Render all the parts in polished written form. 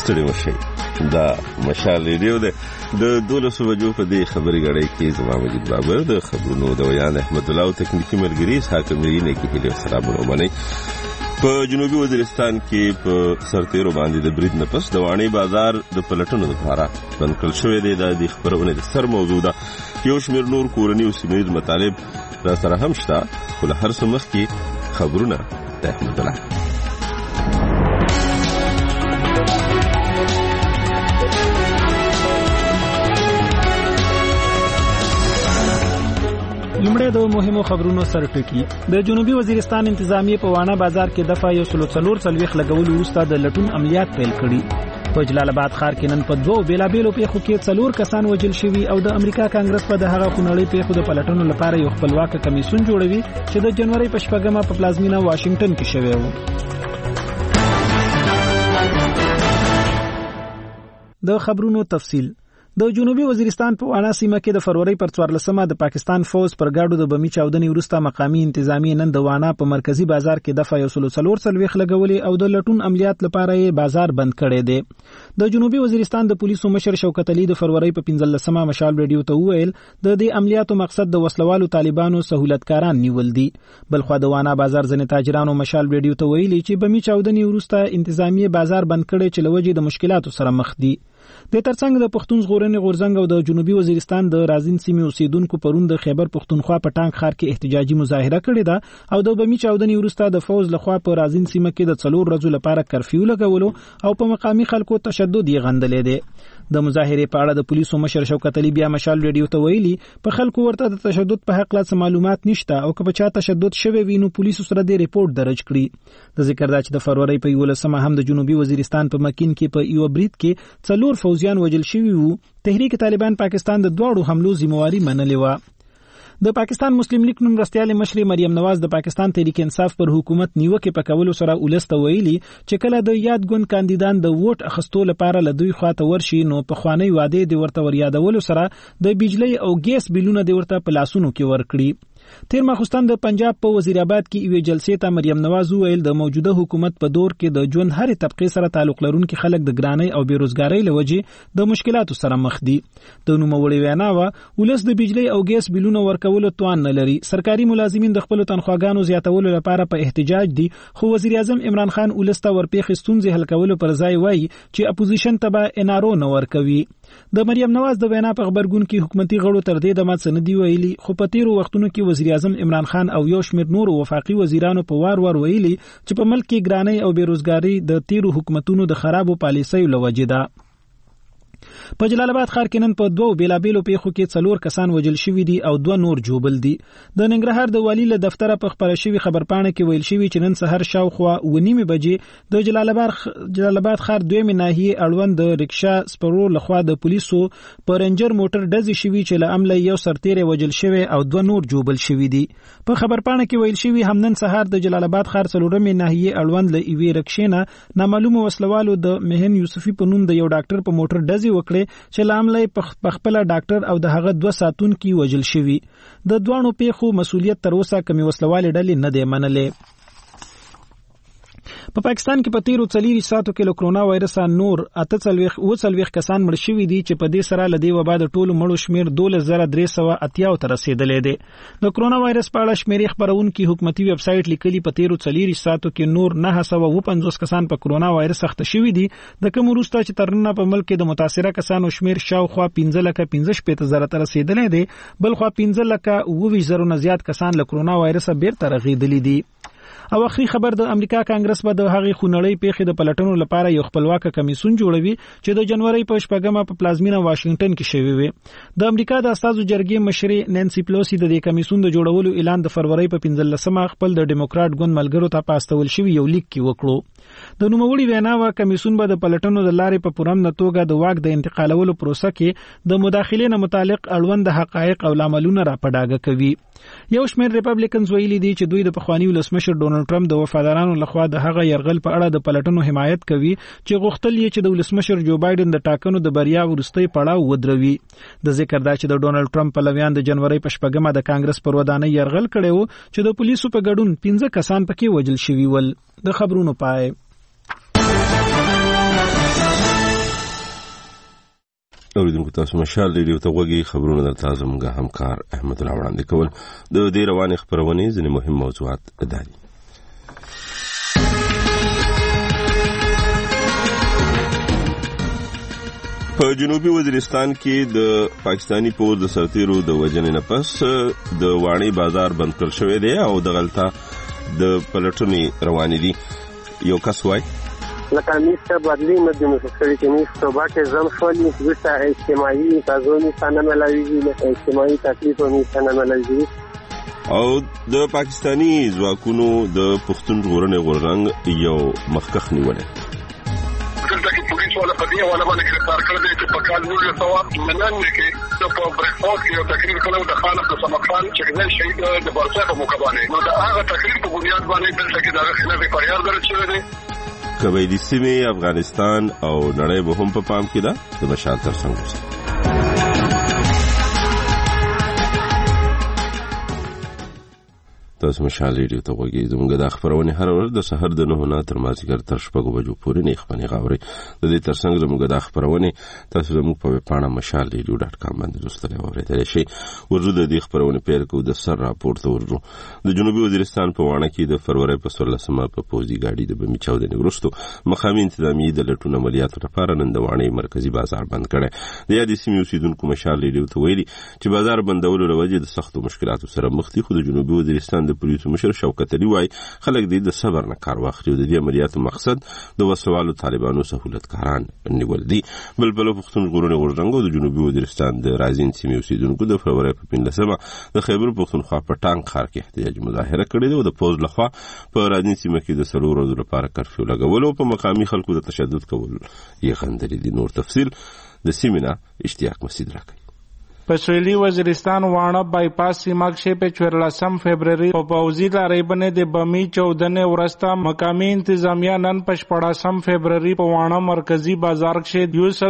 ستړي مشي دا مشال ریډیو ده د 12 بجو په دې خبري غړې کې زما مجید بابر د خبرونو د ویان احمد الله او تکنیکی ملګری حاکمري نه کې په سلامونه باندې په جنوبي وزیرستان کې په سرتیرو باندې د برید نه پس د وانی بازار د پلټنو لپاره بنکل شوې ده د خبرونه د سر موضوع ده یو شمېر نور کورنی او سیمه مطالب را سره هم شته ول هر څه مخ کې خبرونه د احمد الله لمړی د مهمو خبرونو سر ټکی د جنوبي وزیرستان انتظامیه په وانا بازار کې دفعه 144 لګول وروسته د لټون عملیات پیل کړي په جلال آباد ښار کې نن په دوه بیلابېلو پیښو کې 4 کسان وژل شوي او د امریکا کانګرس په دغه خونړۍ پیښو د پلټنو لپاره یو خپلواک کمیسیون جوړوي چې د جنوري په شپږمه په پلازمینه واشنگټن کې شوی و د خبرونو تفصیل د جنوبي وزیرستان په وانا سیمه کې د فروری پر 14مه د پاکستان فوج پر گاډو د بمی چاودنې وروسته مقامی انتظامی نن د وانا په مرکزی بازار کې دفعه 144 لګولې او د لټون عملیات لپاره یې بازار بند کړی دی د جنوبي وزیرستان د پولیسو مشر شوکت علي د فروری په 15مه مشال ریډیو ته وویل د دې عملیاتو مقصد د وسلوالو طالبانو سہولتکاران نیول دي بلخو د وانا بازار ځنې تاجرانو مشال ریډیو ته ویلي چې بمی چاودنې وروسته انتظامی بازار بند کړي چې لوجې د مشکلاتو سره مخ دي د ترڅنګ د پښتون ژغورنې غورځنګ او د جنوبي وزیرستان د رازین سیمې اوسیدونکو پرون د خیبر پښتونخوا په ټانک ښار کې احتجاجي مظاهره کړې ده او د بمی چاودنې وروسته د فوج لخوا په رازین سیمه کې د 4 ورځې لپاره کرفیو لګولو او په مقامی خلکو تشدد یې غندلې ده د مظاهره په اړه د پولیسو مشر شوکت علي بیا مشال ریډیو ته ویلي په خلکو ورته د تشدد په حق لا معلومات نشته او که بچا تشدد شوی وینو پولیسو سره د ریپورت درج کړي د ذکر دا چې د فروری په 11مه هم د جنوبي وزیرستان په مکین کې په یو برید کې 4 فوجیان وژل شوي وو تحریک طالبان پاکستان د دوړو حملو ذمہواری منلې و د پاکستان مسلم لیگ نن رستيال مشر مریم نواز د پاکستان تحریک انصاف پر حکومت نیوکه په کولو سره ولست ویلي چې کله د یادګون کاندیدان د ووټ اخستو لپاره لدوی خواته ورشي نو په خوانی وعده د ورته وریادولو سره د بجلی او ګیس بیلونه د ورته پلاسونو کې ورکړي تیر ماخستان د پنجاب په وزیر آباد کې یو جلسې ته مریم نواز ویل د موجوده حکومت په دور کې د ژوند هرې طبقه سره تعلق لرونکي خلک د ګرانۍ او بیروزګارۍ لوجې د مشکلاتو سره مخ دي د نوموړي وینا و ولس د بجلی او ګیس بیلونه ورکولو توان نه لري سرکاري ملازمین د خپل تنخواګانو زیاتولو لپاره په احتجاج دي خو وزیر اعظم عمران خان ولسته ورپېخ ستونزې حل کولو پر ځای وایي چې اپوزیشن ته به انارو نه ورکوي د مریم نواز د وینا په خبرګون کې حکومتي غړو تر دې د مات سندي ویلي خو په تیرو وختونو کې وزیر اعظم عمران خان او یو شمېر نور وفاقي وزیرانو په وار ویلي چې په ملک کې ګرانۍ او بیروزګاری د تیرو حکومتونو د خرابو پالیسیو لوجې ده په جلال آباد ښار کې نن په دوه بیلابېلو پیښو کې 4 کسان وژل شوي دي او 2 نور جوبل دي د ننګرهار د والی له دفتره په خبره شوی خبرپاڼه کې ویل شوی چې نن سحر شاوخوا 9:30 بجې د جلال آباد ښار دویمه ناحیه اړوند د رکشا سپرو لخوا د پولیسو پر رنجر موټر ډزې شوی چې له عمله یو سرتیری وژل شوی او 2 نور جوبل شوي دي په خبرپاڼه کې ویل شوی هم نن سحر د جلال آباد ښار څلورمه ناحیه اړوند له ایوي رکشینه نامعلومه وسلوالو د مهن یوسفي په نوم د یو ډاکټر په موټر ډزې وکړي چې لاملې په خپل ډاکټر او د هغه 2 ساتونکو وژل شوی د دوانو پیښو مسولیت تر اوسه کمی وسلوال ډلې نه دی منلې په پاکستان کې په تیرو 4 ساعتو کې له کرونا وایرس نور 48 کسان مړ شوي دي چې په دې سره له دې وبا د ټولو مړو شمیر 12380 ته رسیدلې دی د کرونا وایرس په اړه شمیرې خبرونکو حکومتي ویب سټ لیکلي په تیرو 4 ساعتو کې نور 950 کسان په کرونا وایرس اخته شوي دي د کوم وروسته چې ترنه په ملک کې د متاثره کسانو شمیر شاوخوا 15,15,000 ته رسیدلې دی بل خو 15,20,000 نه زیات کسان له کرونا وایرس بیرته رغیدلي دي او اخري خبر د امریکا کانګرس به د هغې خونړۍ پیښې د پلټنو لپاره یو خپلواک کمیسیون جوړوي چې د جنوري په شپږمه په پلازمینه واشنگټن کې شوی وي د امریکا د استازو جرګې مشري نانسي پلوسی د دې کمیسیون د جوړولو اعلان د فروری په 15مه خپل د ډیموکرات ګوند ملګرو ته پاستول شوی یو لیک کې وکړو د نوموړي وینا و کمیسیون به د پلټنو د لارې په پوره توګه د واک د انتقالولو پروسه کې د مداخلې نه متعلق اړوند حقایق او لاملونه راپډاګه کوي یو شمېر ریپبلیکنز ویلي دي چې دوی د پخوانی ولسمشر ډونالد ټرمپ د وفادارانو لخوا د هغه يرغل په اړه د پلټنو حمایت کوي چې غوښتل یې چې د ولسمشر جو بایدن د ټاکنو د بریا وروستي پړاو ودروي د ذکر دا چې د ډونالد ټرمپ پلویان د جنوري په شپږمه د کانګرس پر ودانۍ يرغل کړي وو چې د پولیسو په ګډون 15 کسان پکې وژل شوي ول د خبرونو پای اوریدونکو تاسو مشال ریډیو ته وګورئ. خبرونه درته زموږ همکار احمد الله وړاندې کول. د دې روانې خبرونې ځینې مهم موضوعات دي. په جنوبي وزیرستان کې د پاکستانی پوځ د سرتیرو د وژنې نه پس د واني بازار بند کړل شوی دی او د غلطه د پلټنې روانې دي. یو کس وایي لکه میسته بدلی مدینه سکری که میسته با که زم شولی دوستا اجتماعی تازونی سانه ملاویزی اجتماعی تکلیف و میسانه ملاویزی او د پاکستانی ځواکونو د پښتون ژغورنې غورځنګ یو مخکخ نیولې. دلته کې پولیس ولا قضیه ولا باندې گرفتار کړل دي چې په کال 1900 منن کې په بریکفاست کې یو تقریر کړو د خالد سمخان چې د شهید د برڅه په مقابله نو دا هغه تقریر په بنیاد باندې دلته کې دا خلاف فریاد درج شوی دی. قبایلی سیمې افغانستان او نړۍ به هم په پام کې ده. د مشال تر څنګ تاسو مشال ریډیو ته وګورئ. زموږ د خبرونه هر ورځ د سحر د 9 نه تر مازیګر تر 6 بجو پورې نه خبرونه غاوري. د دې ترڅنګ زموږ د خبرونه تاسو زموږ په پاڼه mashalradio.com باندې لوستلی اورېدلی شئ. ورځو د دې خبرونه پیل کوو. د سر راپور ته ورځو. د جنوبي وزیرستان په وانه کې د فروری په 14مه په پوځي ګاډي د بمي چاودنې وروسته مقامي انتظامیه د لټون عملیاتو لپاره نن د وانه مرکزی بازار بند کړی. د یادې سیمې اوسیدونکو مشال ریډیو ته ویلي چې بازار بندولو له وجې د سختو مشکلاتو سره مخ دي. خو د جنوبي وزیرستان د پولیسو مشر شوکت علي وايي خلک د صبر نه کار واخلي او د دې عملیاتو مقصد د وسوالو طالبانو سہولتکاران نیول دي. بل پښتون ژغورنې غورځنګ د جنوبي وزیرستان د رازین سیمې اوسیدونکو د فروری په 15مه د خیبر پښتونخوا په ټانک ښار کې احتجاجي مظاهره کړې ده او د پوز لخوا په رازین سیمه کې د 3 ورځو لپاره کرفیو لګول او په مقامي خلکو د تشدد کول یې غندلې دي. نور تفصیل د سیمینا اشتیاق مسجد راکړي. په سویلي وزیرستان وانه بایپاس سیمه کې په 14 فبرवरी په پوځي لارې باندې د بمي چودنې ورسته مقامي انتظامیه نن په 14 فبرवरी په وانه مرکزی بازار کې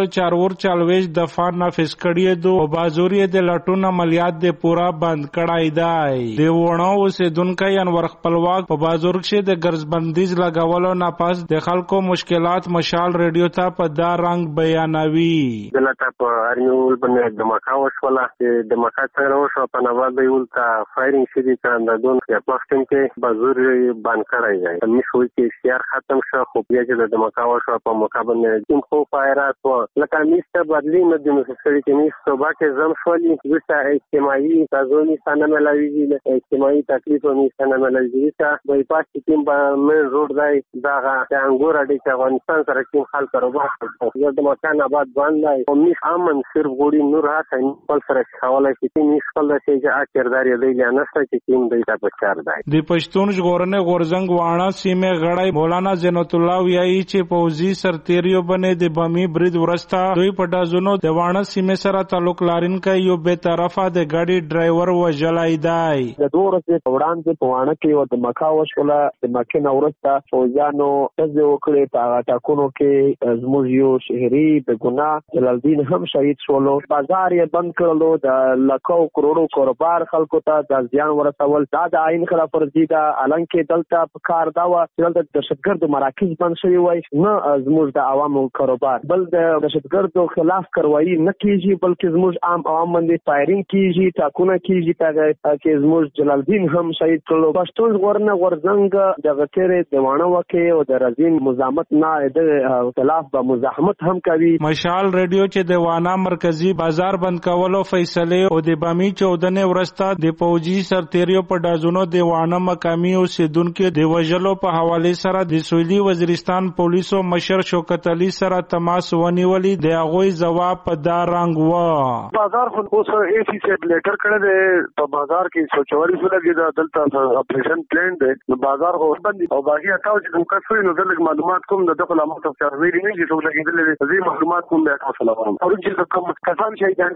244 دفعه نافذ کړي دو او بازوري د لټون عملیات د پورا بند کړای دی. د وانه اوسیدونکو انور خپلواک په بازار کې د ګرځبندیز لګولو نه پس د خلکو مشکلات مشال ریډیو ته په دا رنګ بیانوي. دلته په اړیول باندې د ماکاوش ولا د مکه څنګه وشو په نوال دی ولته فایرینګ شدي کاندون په پښتون کې بازور باندې کړای دی. مې شوې چې اشتیار ختم شو خو بیا چې د مکه وشو په مکه باندې کوم خو فایرات و لکه میسته بدلی مدینه سکری کې میسته با کې زم شولی دوستا اجتماعي تازونی سانه ملاویزی اجتماعي تکلیف و میسانه ملاویزی تا بایپاس کې په مین روډ دی دا انګور اډی چې افغانستان سره کوم حل کاروبار یو د مکان آباد باندې او می امن صرف ګوري نور هاته سره حواله کې نشکل د چې اکردار دی لانسته چې کوم دی تا پچار دی. د پښتون ژغورنې غورځنګ وانه سیمه غړی مولانا زینت الله ویایي چې پوځي سرتیریو باندې د بمي برید ورسته دوی په دازونو د وانه سیمه سره تعلق لرونکي یو به طرفه د ګاډي ډرایور وژلای دی. د دورسه وړاندې په وانه کې او د مکه وشوله د مکه نورسته فوجانو تاسو وکړي په ټاکونو کې زموږ یو شهري د ګناه جلالدین هم شهید شولو. بازار یې بند کړلو د لکو کروڑو کاروبار خلکو ته د ځان ورسول دا د عین خلاف ورزي دا الان کې دلته په کار دا و چې د دهشتګردو مراکز بند شوی وای نه زموږ د عوامو کاروبار بل د دهشتګردو خلاف کاروایی نه کیږي بلکې زموږ عام عوام باندې فایرینګ کیږي ټاکونه کیږي چې زموږ جلالدین هم شهید کړلو. پښتون ژغورنې غورځنګ د غکرې د وانه وکي او د رازین مزاحمت نه د خلاف به مزاحمت هم کوي. مشال ریډیو چې د وانه مرکزی بازار بند کولو فیصله او د بامي چودنې ورسته د پوځي سرتیریو په دازونو د وانه مقامي اوسیدونکو د وژلو په حواله سره د سویلي وزیرستان پولیسو مشر شوکت علي سره تماس ونیولې. د هغه جواب په دا رنګ و بازار خو اوس ای سی سیټ لیټر کړه د په بازار کې 144 لګي دا دلته اپریشن پلان دی نو بازار خو باندې او باقي تاسو چې کوم کس وي نو دلته معلومات کوم د دغه معلومات څخه ویری نه چې څو لګیدل دي معلومات کوم به تاسو لپاره او چې کوم کسان چې ځان چې دا هم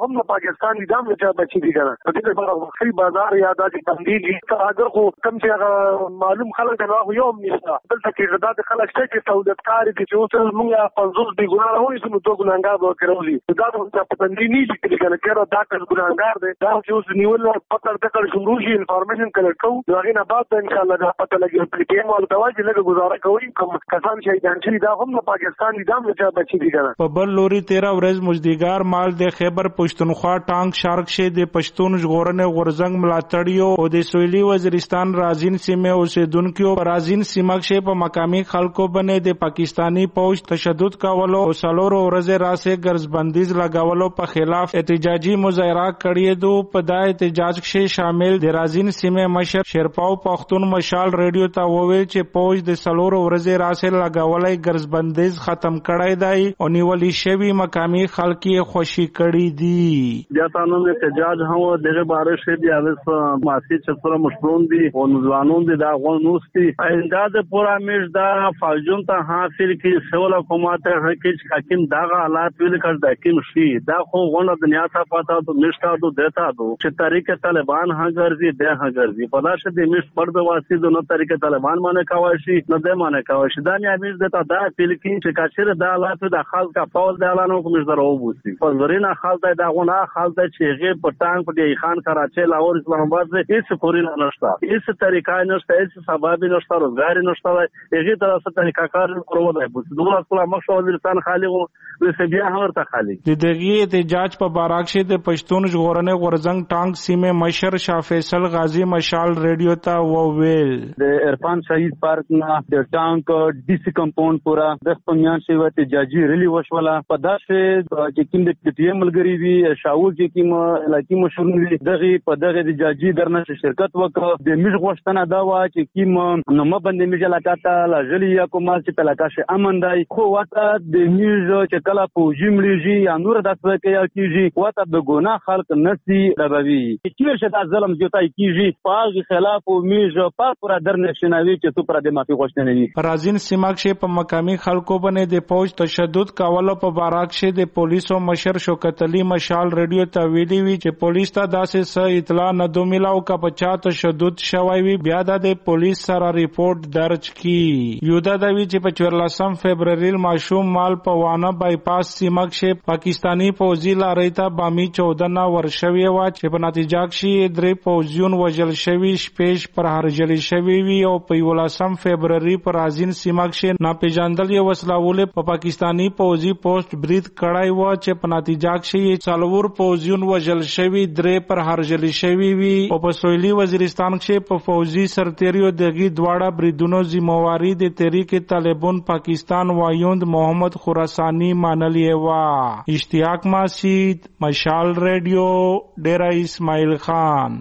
هم د پاکستان د دام نه بچی دي کنه په دې لپاره وقفي بازار یا د تندیدي اگر خو کم چې معلوم خلک دا خو یو نشته دلته کې غدا د خلک چې سعودتکار دي چې اوس موږ 50 دی ګناه وایي چې نو تو ګناګار به کړولي دا په تندیدي نه دي کله کله دا ګناګار دي دا چې اوس نیول پتر تکل شروع شي انفارمیشن کلیکټ کوو دا غینه بعد ان شاء الله دا پته لګي په ټیم او دواجی لګه گزاره کوي کوم کسان چې دانشري دا هم د پاکستان د دام نه بچی دي کنه په بل لوري 13 ورځ مزدیګار مال د خیبر پښتونخوا ټانک شارک شه د پښتون ژغورنې غورزنګ ملاتړیو او د سویلي وزیرستان رازین سیمه اوسیدونکو پر رازین سیمه کې په مقامی خلکو باندې د پاکستانی فوج تشدد کولو او سالورو ورځې راسه ګرځبندیز لګاولو په خلاف احتجاجي مظاهره کړی دو په دا احتجاج کې شامل د رازین سیمه مشر شیرپاو پښتون مشال ریډیو ته وویل چې فوج د سالورو ورځې راسه لګاولای ګرځبندیز ختم کړی دی او نیولې شوی مقامی خلک یې خوشي کړی دي بیا تاسو د احتجاج هم دغه باره شې دی اوس ماسي چې سره مشرون دي او ځوانون دي دا غونوستي آینده د پورا میش دا فوجون ته حاصل کی سول حکومت حقیقت حکیم دا حالات ویل کړ د حکیم شي دا خو غونډه دنیا ته پاته ته نشتا دو دیتا دو چې طریقې طالبان هغرزي ده هغرزي په لاشه د میش پر د واسي د نو طریقې طالبان باندې کاوي شي نه د باندې کاوي شي دا نه میش دته دا فیل کی چې کاشره دا حالات د خلک کا پاول د اعلان کوم زره وبوسي په ورینه خلک دا غونه خلک چې غیر په ټانک په خان کراچي لاهور اسلام آباد هیڅ کورین نشته هیڅ طریقه نشته هیڅ سبب نشته روزګار نشته هغه طرف ته طریقه کار کولو دی په دوه خپل مخ وزیرستان خالی وو د بیا هغه خالی د دغه احتجاج په باراکشه د پښتون ژغورنې غورزنګ ټانک سیمه مشر شاه فیصل غازی مشال ریډیو ته وویل د عرفان شهید پارک نه د ټانک ډي سي کمپاوند پورا د پنځان شی وته احتجاجي ریلی وشوله په داسه چې کوم د پی ټی ایم ملګری وی شاول چې کوم علاقې مشرون وی دغه په دغه د احتجاجي درنه شرکت وکړه د میج غوښتنه دا و چې کوم نو مبندې میج علاقه لا جلی یا کوم چې علاقه امن دی خو وته د میج چې کله په جملېږي یا نور داسې کېږي وته د ګناه خلق نسی دبوي چې شته ظلم جوتای کیږي په خلاف او میج په پورا درنه شناوي چې تو پر د مافي غوښتنه وي رازین سیماکشه په مقامی خلکو باندې د فوج تشدد کولو په باراکشه د پولیسو مشر شوکت علي مشال ریډیو ته ویلي وی چې پولیس ته داسې څه اطلاع نه دو ملاو کا په تشدد شوی وی بیا د پولیس سره ریپورت درج کی یودا د وی چې په 14 فبرवरी ماشوم مال په وانه بایپاس سیماکشه پاکستانی فوجي لارې ته بامی 14 ورشوي وا چې په نتیجه کې درې فوجیون وژل شوي شپږ پر هرجل شوي وی او په 14 فبرवरी پر رازین سیماکشه ناپېژندل یو وسلاول په پاکستانی فوجي پوسټ برید کړای و چې په نتیجه کې څلور فوجیون وژل شوي درې پر هرجل شوي وی او په سویلي وزیرستان کې په فوجي سرتیریو دغه دواړه بریدونو ذمہواری د تحریک طالبان پاکستان وایوند محمد خراسانی مانلی وا اشتیاق ماسید مشال ریډیو ډیرا اسماعیل خان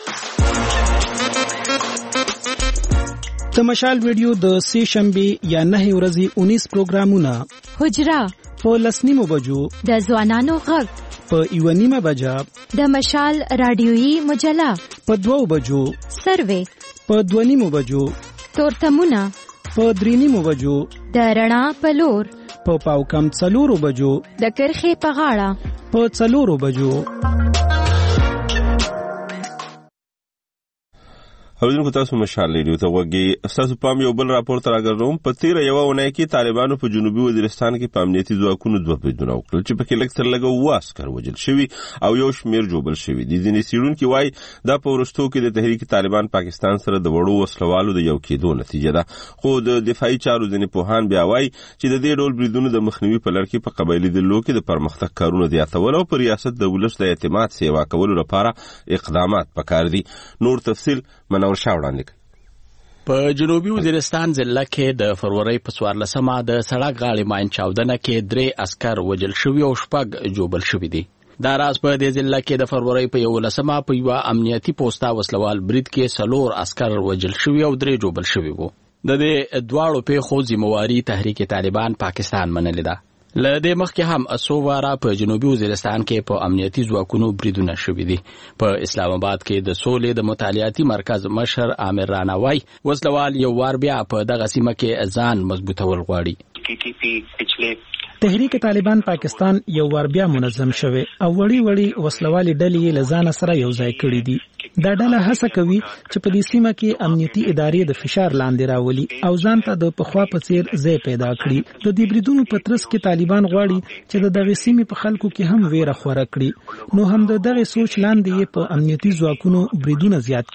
د مشال ویډیو د سې شنبه یا 9 ورځې 19 پروګرامونه حجرا په لسنیمو بجو د ځوانانو غږ په 1:30 بجا د مشال رادیويي مجله په 2 بجو سروې په 2:30 بجو تورتمونه په 3:30 بجو د رڼا په لور په پاوکم 4 بجو د کرخې په غاړه په 4 بجو اوریدونکو تاسو مشال ریډیو ته وګورئ تاسو پام یو بل راپورټ راغلم په تیر یو ونې کې طالبانو په جنوبي وزیرستان کې په امنیتي ځواکونو دوه بریدونه وکړل چې په کې لکتر لګو واسکر وجل شوی او یو شمیر جوړل شوی دي ځینې سیرونکو وایي دا په ورستو کې د تحریک طالبان پاکستان سره د وړو وسلوالو د یو کېدو نتیجه ده خو د دفاعي چارو ځینې پوهان بیا وایي چې د دې ډول بریدونو د مخنیوي په لړ کې په قبایلی دلو کې د پرمختګ کارونه زیاتول او پر ریاست د ولس د اعتماد سیوا کولو لپاره اقدامات پکار دي نور تفصیل منور شاوړاندې په جنوبي وزیرستان ضلع کې د فروری په 14مه د سړک غاړې ماین چاودنه کې 3 عسكر وژل شوي او 6 جوبل شوي دي دا راز په دې ضلع کې د فروری په 11مه په یو امنیتي پوسټا وسلوال برید کې 4 عسكر وژل شوي او 3 جوبل شوي وو د دې دواړو په خو ذمہواری تحریک طالبان پاکستان منلې ده له دې مخکې هم اسووارا په جنوبي وزیرستان کې په امنیتي ځواکونو بریدونه شوي دي په اسلام آباد کې د سولې د مطالعاتي مرکز مشر عامر راناوی وسلوال یو وار بیا په دغه سیمه کې ځان مضبوطول غواړي टीटीपी पिछले تحریک طالبان پاکستان یو وار بیا منظم شوه او وړي وسلوالي ډلې لزان سره یو ځای کړي دي. دا ډله هڅه کوي چې په دې سیمه کې امنیتي ادارې د فشار لاندې راولي او ځان ته د پخوا په څیر ځای پیدا کړي. د دې بریدونو په ترڅ کې طالبان غواړي چې د دغه سیمې په خلکو کې هم ویره خوره کړي، نو هم د دغه سوچ لاندې په امنیتي ځواکونو بریدونه زیات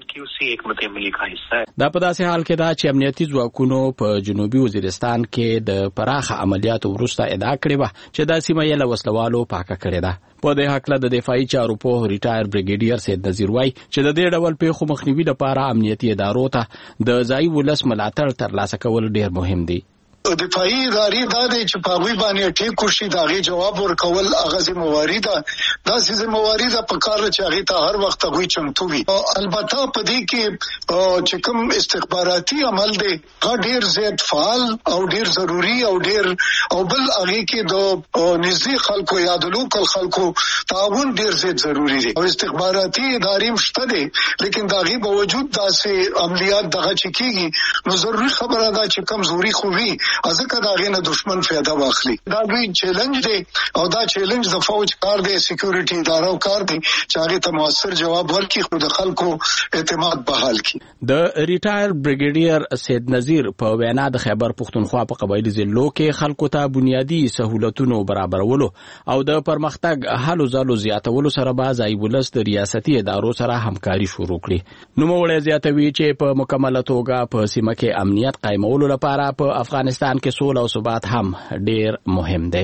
کړي. دا په داسې حال کې دا چې امنیتي ځواکونو په جنوبي وزیرستان کې د پراخه عملیاتو وروسته ادعا کړې وه چې دا سیمه یې له وسلوالو پاکه کړې ده. په دې حق له د دفاعي چارو په ریټایر بریګیډیر سید نذیر وای چې د دې ډول پیښو مخنیوي لپاره امنیتي ادارو ته د ځای ولس ملاتړ ترلاسه کول ډیر مهم دي. دفاعي ادارې دا دی چې په هغوی باندې ټیک وشي، د هغې جواب ورکول هغه ذمهواري ده. داسې ذمهواري ده په کار چې هغې ته هر وخت هغوی چمتو وي. البته په دې کې چې کوم استخباراتي عمل دی هغه ډېر زیات فعال او ډېر ضروري او ډېر او بل هغې کې د نږدې خلکو یا د لوکل خلکو تعاون ډېر زیات ضروري دی او استخباراتي ادارې هم شته دی، لیکن د هغې باوجود داسې عملیات دغه چې کېږي نو ضروري خبره ده چې کمزوري خو وي ځکه د هغې نه دشمن فایده واخلي. دا دوی چیلنج دی او دا چیلنج د فوج کار دی، سیکیورټي ادارو کار دی چې هغې ته مؤثر جواب ورکړي خو د خلکو اعتماد بحال کړي. د ریټایر بریګیډیر سید نذیر په وینا د خیبر پښتونخوا په قبایلي ضلعو کې خلکو ته بنیادي سهولتونو برابرولو او د پرمختګ هلو ځلو زیاتولو سره به ځای ولس د ریاستي ادارو سره همکاري شروع کړي. نوموړی زیاتوي چې په مکمله توګه په سیمه کې امنیت قایمولو لپاره په افغانستان کې سوله او ثبات هم ډیر مهم دی.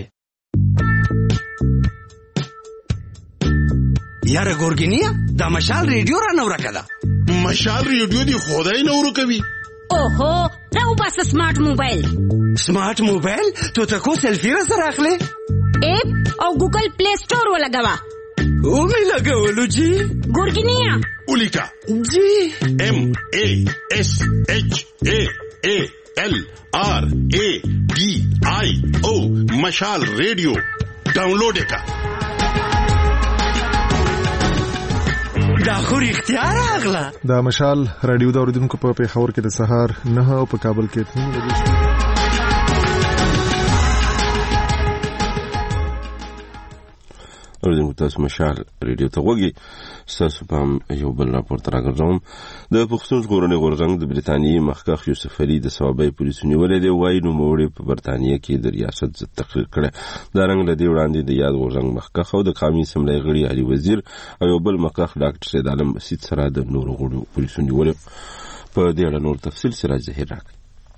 یاره ګورګینیا دا مشال ریډیو را نو راکړه. مشال ریډیو دی خدای نورو کوي. اوهو راو بس سمارټ موبایل. سمارټ موبایل ته تکو سلفي را سره اخلي اپ او ګوګل پلی سٹور ولګوا. او می لګولو جی ګورګینیا ولیکا جی MASHALRADIO مشال ریډیو ډاونلوډ کا. دا خو اختیار اغلا. دا مشال رادیو د اوریدونکو په پیښور کې د سهار 9 او په کابل کې 3 بجې. اوریدونکو تاسو مشال ریډیو ته وګورئ. ستاسو په یو بل راپورټ راغلم. د پښتون ژغورنې غورځنګ د برتانیې مخکښ یوسف علي د ثوابۍ پولیسو نیولې دی. وایي نوموړی په برتانیې کې د ریاست ضد تقریر کړی. دا رنګ له دې وړاندې د یاد غورځنګ مخکښ او د قومي اسمبلۍ غړي علي وزیر او یو بل مخکښ ډاکټر سید عالم بسیط سره د نورو غړو پولیسو نیولې. په دې اړه نور تفصیل سراج ظهیر راکړي.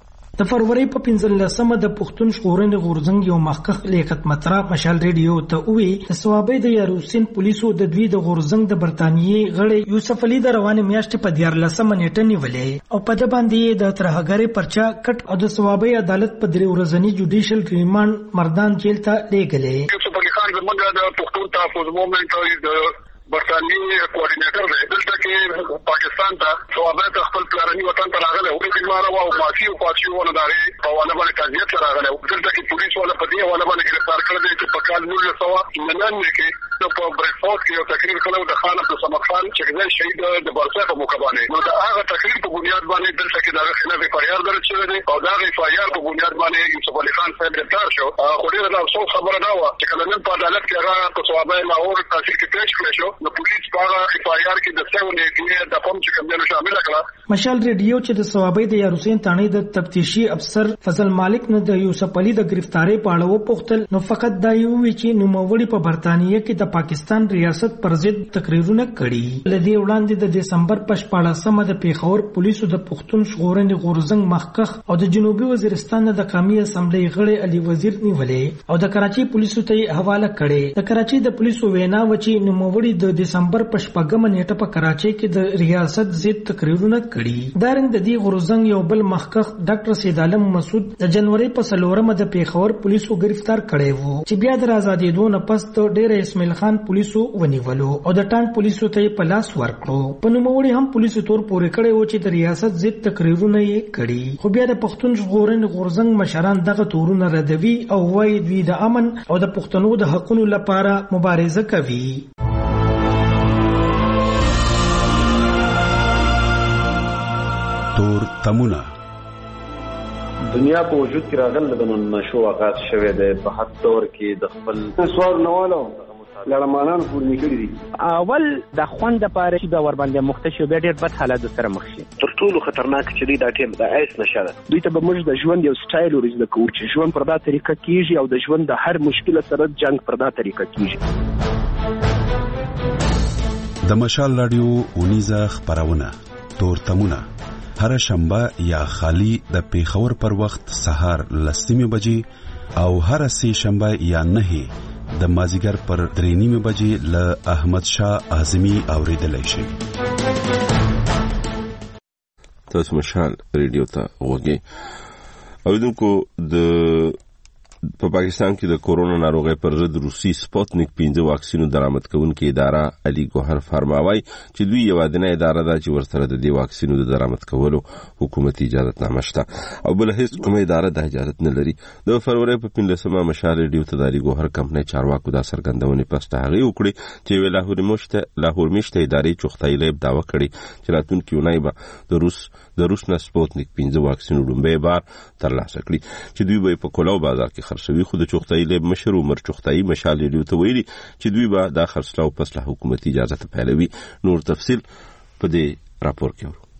د فروری په 15مه د پښتون ژغورنې غورځنګ یو مخکښ لیاقت مطرح مشال ریډیو ته وی د ثوابۍ د یاروسین پولیسو د دوی د غورځنګ د برتانیې غړي یوسف علي د روانې میاشتې په 14مه نیټه نیولې او په د باندې د ترهګرۍ پرچا کټ او د ثوابۍ عدالت په 3 ورځنی جوډیشل ریماند مردان جیل ته لیږلې. یوسف علي خان زموږ د پښتون تحفظ موومنټ د برتانیې کوارډینیټر دی. دلته کې پاکستان ته ثوابۍ ته خپل پلارني وطن ته راغلی او بیماره وه او ماسي او پاسي ونه د هغې په حواله باندې تعزیت ته راغلی. دلته کې پولیس والا په دې حواله باندې ګرفتار کړی دی چې په کال 1999 کې په بریکفورډ کې یو تقریر کړی د خان عبدالصمد خان چې دی شهید د بارسا په موقع باندې. نو د هغه تقریر په بنیاد باندې دلته کې د هغه خلاف اف آی آر درج شوی دی او د هغه اف آی آر په بنیاد باندې یوسف علي خان صاحب ګرفتار شو. خو ډېره د افسوس خبره دا وه چې کله نن په عدالت کې هغه په ثوابۍ لاهور تحصیل کې پیش کړی شو نو پولیس په هغه اف آی آر کې د 7 نیټې د فهم چې کوم شامل کړه. مشال ریډیو چې د ثوابۍ د یاروسین تانې د تفتیشي افسر فضل مالک نه د یوسف علي د گرفتاری په اړه وپوښتل نو فقط دا یو وی چې نوموړي په برتانیې کې د پاکستان ریاست پر ضد تقریرونه کړي. لدی وړاندې د دسمبر په 14مه د پیښور پولیسو د پښتون ژغورنې غورځنګ مخکښ او د جنوبي وزیرستان د قومي اسمبلی غړي علي وزیر نیولې او د کراچي پولیسو ته حواله کړي. د کراچي د پولیسو وینا و چې نوموړي د دسمبر په 14مه نیټه په کراچي کې د ریاست ضد تقریرونه کړي. دا رنګ د دې غورځنګ یو بل مخکښ ډاکټر سید عالم مسعود د جنوري په 4مه د پیښور پولیسو گرفتار کړي وو چې بیا د آزادېدو نه پس د ډیر اسماعیل خان پولیسو ونیولو او د ټانک پولیسو ته په لاس ورکړو. په نوموړي هم پولیسو تور پورې کړي وو چې د ریاست ضد تقریرونه یې کړي. خو بیا د پښتون ژغورنې غورځنګ مشران دغه تورونه ردوي او وایي دوی د امن او د پښتنو د حقونو لپاره مبارزه کوي. تور تمونه دنیا په وجود کې راغله د نشو آغاز شوه د په حد تور کې د خپل سوال نوالو لړمانان پورنی کړی دي. اول د خوند لپاره چې د ور باندې مختشو به ډېر بد حالات سره مخ شي. تر ټولو خطرناک چې دی دا ټیم د ایس نشه ده. دوی ته به موږ د ژوند یو سټایل ورزده کوو چې ژوند پر دا طریقه کیږي او د ژوند د هر مشکل سره جنگ پر دا طریقه کیږي. د مشال رادیو اونیزه خبرونه تورتمونه هر شنبه یا خالی د پیښور پر وخت سهار 10 بجې او هر سه شنبه یا 9 د مازیګر پر 3 بجې له احمد شاه اعظمي اوریدلای شي. تاسو مشال ریډیو ته وګورئ. اوریدونکو د په پاکستان کې د کورونا ناروغۍ پر ضد روسي سپوتنیک 15 واکسینو درآمد کوونکې اداره علي ګوهر فرماوي چې دوی یوازینی اداره ده چې ورسره د دې واکسینو د درآمد کولو حکومتي اجازهنامه شته او بل هیڅ کومه اداره د اجازه نه لري. د فروری په 15مه مشال ریډیو ته د علي ګوهر کمپنۍ چارواکو دا څرګندونه پسته هغه وکړي چې لاهور میشته ادارې چوختای لیب داوا کړي چې راتلونکي اونۍ به د روس نه سپوتنیک 15 واکسینو لومبه بار ترلاسه کړي چې دوی به په کولاو بازار کې خرڅوي. خو د چوختای لیب مشر عمر چوختای مشال ریډیو ته ویلي چې دوی به دا خرڅلاو پس له حکومتي اجازه ته پیلوي. نور تفصیل په دې راپور کې ورو.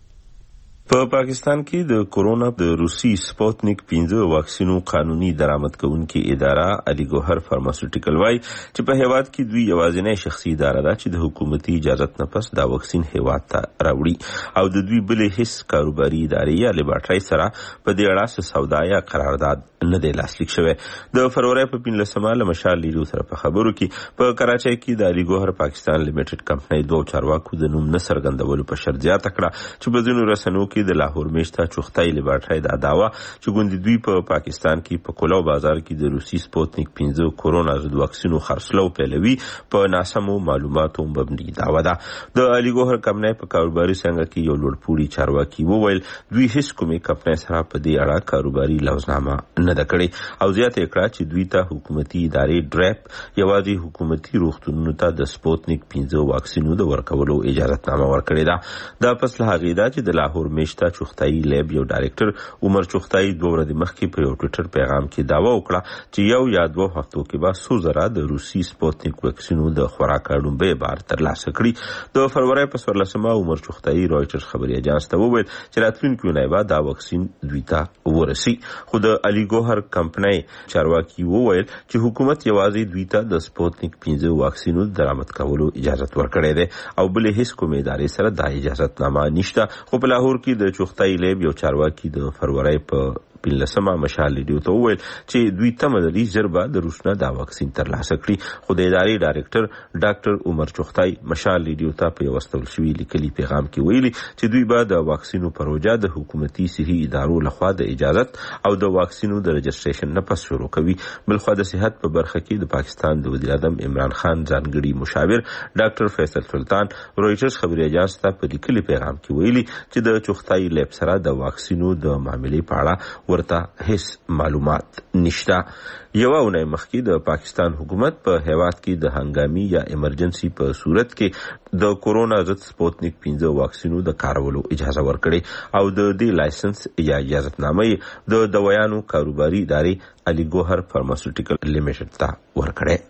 په پاکستان کې د کورونا د روسي سپوتنیک 15 واکسینو قانوني درآمد کوونکې اداره علي ګوهر فارماسیوټیکل وايي چې په هیواد کې دوی یوازینی شخصي اداره ده چې د حکومتي اجازه نه پس دا واکسین هیواد ته راوړي او د دوی بلې هیڅ کاروباري ادارې یا لیبارټرۍ سره په دې اړه سودا یا قرارداد نه دی لاسلیک شوی. د فروری په 15مه له مشال ریډیو سره په خبرو کې په کراچۍ کې د علي ګوهر پاکستان لیمیټډ کمپنۍ دوه چارواکو د نوم نه څرګندولو په شرط زیاته کړه چې په ځینو رسنیو کې د لاهور میشته چوختای لیبارټرۍ دا داوا چې ګوندې دوی په پاکستان کې په کولاو بازار کې د روسي سپوتنیک 15 کورونا ضد واکسینو خرڅلاو پیلوي په ناسمو معلوماتو مبني داوا ده. د علي ګوهر کمپنۍ په کاروباري څنګه کې یو لوړپوړي چارواکي وویل دوی هیڅ کومې کمپنۍ سره په دې اړه کاروباري لوزنامه نه ده کړې او زیاته کړه چې دوی ته حکومتي ادارې ډریپ یوازې حکومتي روغتونونو ته د سپوتنیک 15 واکسینو د ورکولو اجازهنامه ورکړې ده. دا پس له هغې ده چې د لاهور میشته چوختای لیب یو ډایریکټر عمر چوختای 2 ورځې مخکې په یو ټویټر پیغام کې داوا وکړه چې یو یا 2 هفتو کې به 100,000 د روسي سپوتنیک واکسینو د خوراک لومبه بار ترلاسه کړي. د فروری په 14مه عمر چوختای رويټرز خبري اژانس ته وویل چې راتلونکي اونۍ به دا واکسین دوی ته ورسي. خو د علي ګوهر کمپنۍ چارواکي وویل چې حکومت یوازې دوی ته د سپوتنیک 15 واکسینو درآمد کولو اجازه ورکړې ده او بل هیڅ کومې ادارې سره دا اجازهنامه نشته. خو په لاهور کې د چوختای لیب یو چارواکي د فروری په 15مه مشال ریډیو ته وویل چې دوی تمه لري ژر د روسنا دا واکسین ترلاسه کړي. خو د ادارې ډایریکټر ډاکټر عمر چوختای مشال ریډیو ته په واستول شوی لیکلي پیغام کې ویلي چې دوی به د واکسینو پروژه د حکومتي صحي ادارو لخوا د اجازت او د واکسینو د رجسټریشن نه پس شروع کوي. بلخو د صحت په برخه کې د پاکستان د وزیر اعظم عمران خان ځانګړي مشاور ډاکټر فیصل سلطان رويټرز خبري اژانس ته په لیکلي پیغام کې ویلي چې د چوختای لیب سره د واکسینو د معاملې په اړه ورته هیڅ معلومات نشته. یو اونۍ مخکې د پاکستان حکومت په هیواد کې د هنګامي یا ایمرجنسي په صورت کې د کورونا ضد سپوتنیک 15 واکسینو د کارولو اجازه ورکړي او د دې لایسنس یا اجازهنامه د دوايانو کاروباري ادارې علي ګوهر فارماسیوټیکل لیمیټډ ته ورکړي.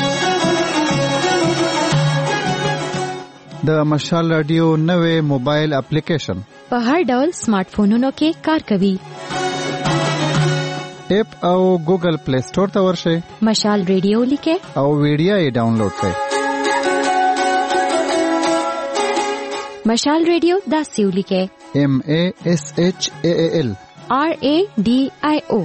د مشال رادیو نوې موبایل اپلیکیشن په هر ډول سمارټ فونونو کې کار کوي. اپ او ګوګل پلی سٹور ته ورشئ. مشال ریډیو لیکه او ویډیو یې ډاونلوډ کړئ. مشال ریډیو داسې ولیکه MASHAAL RADIO.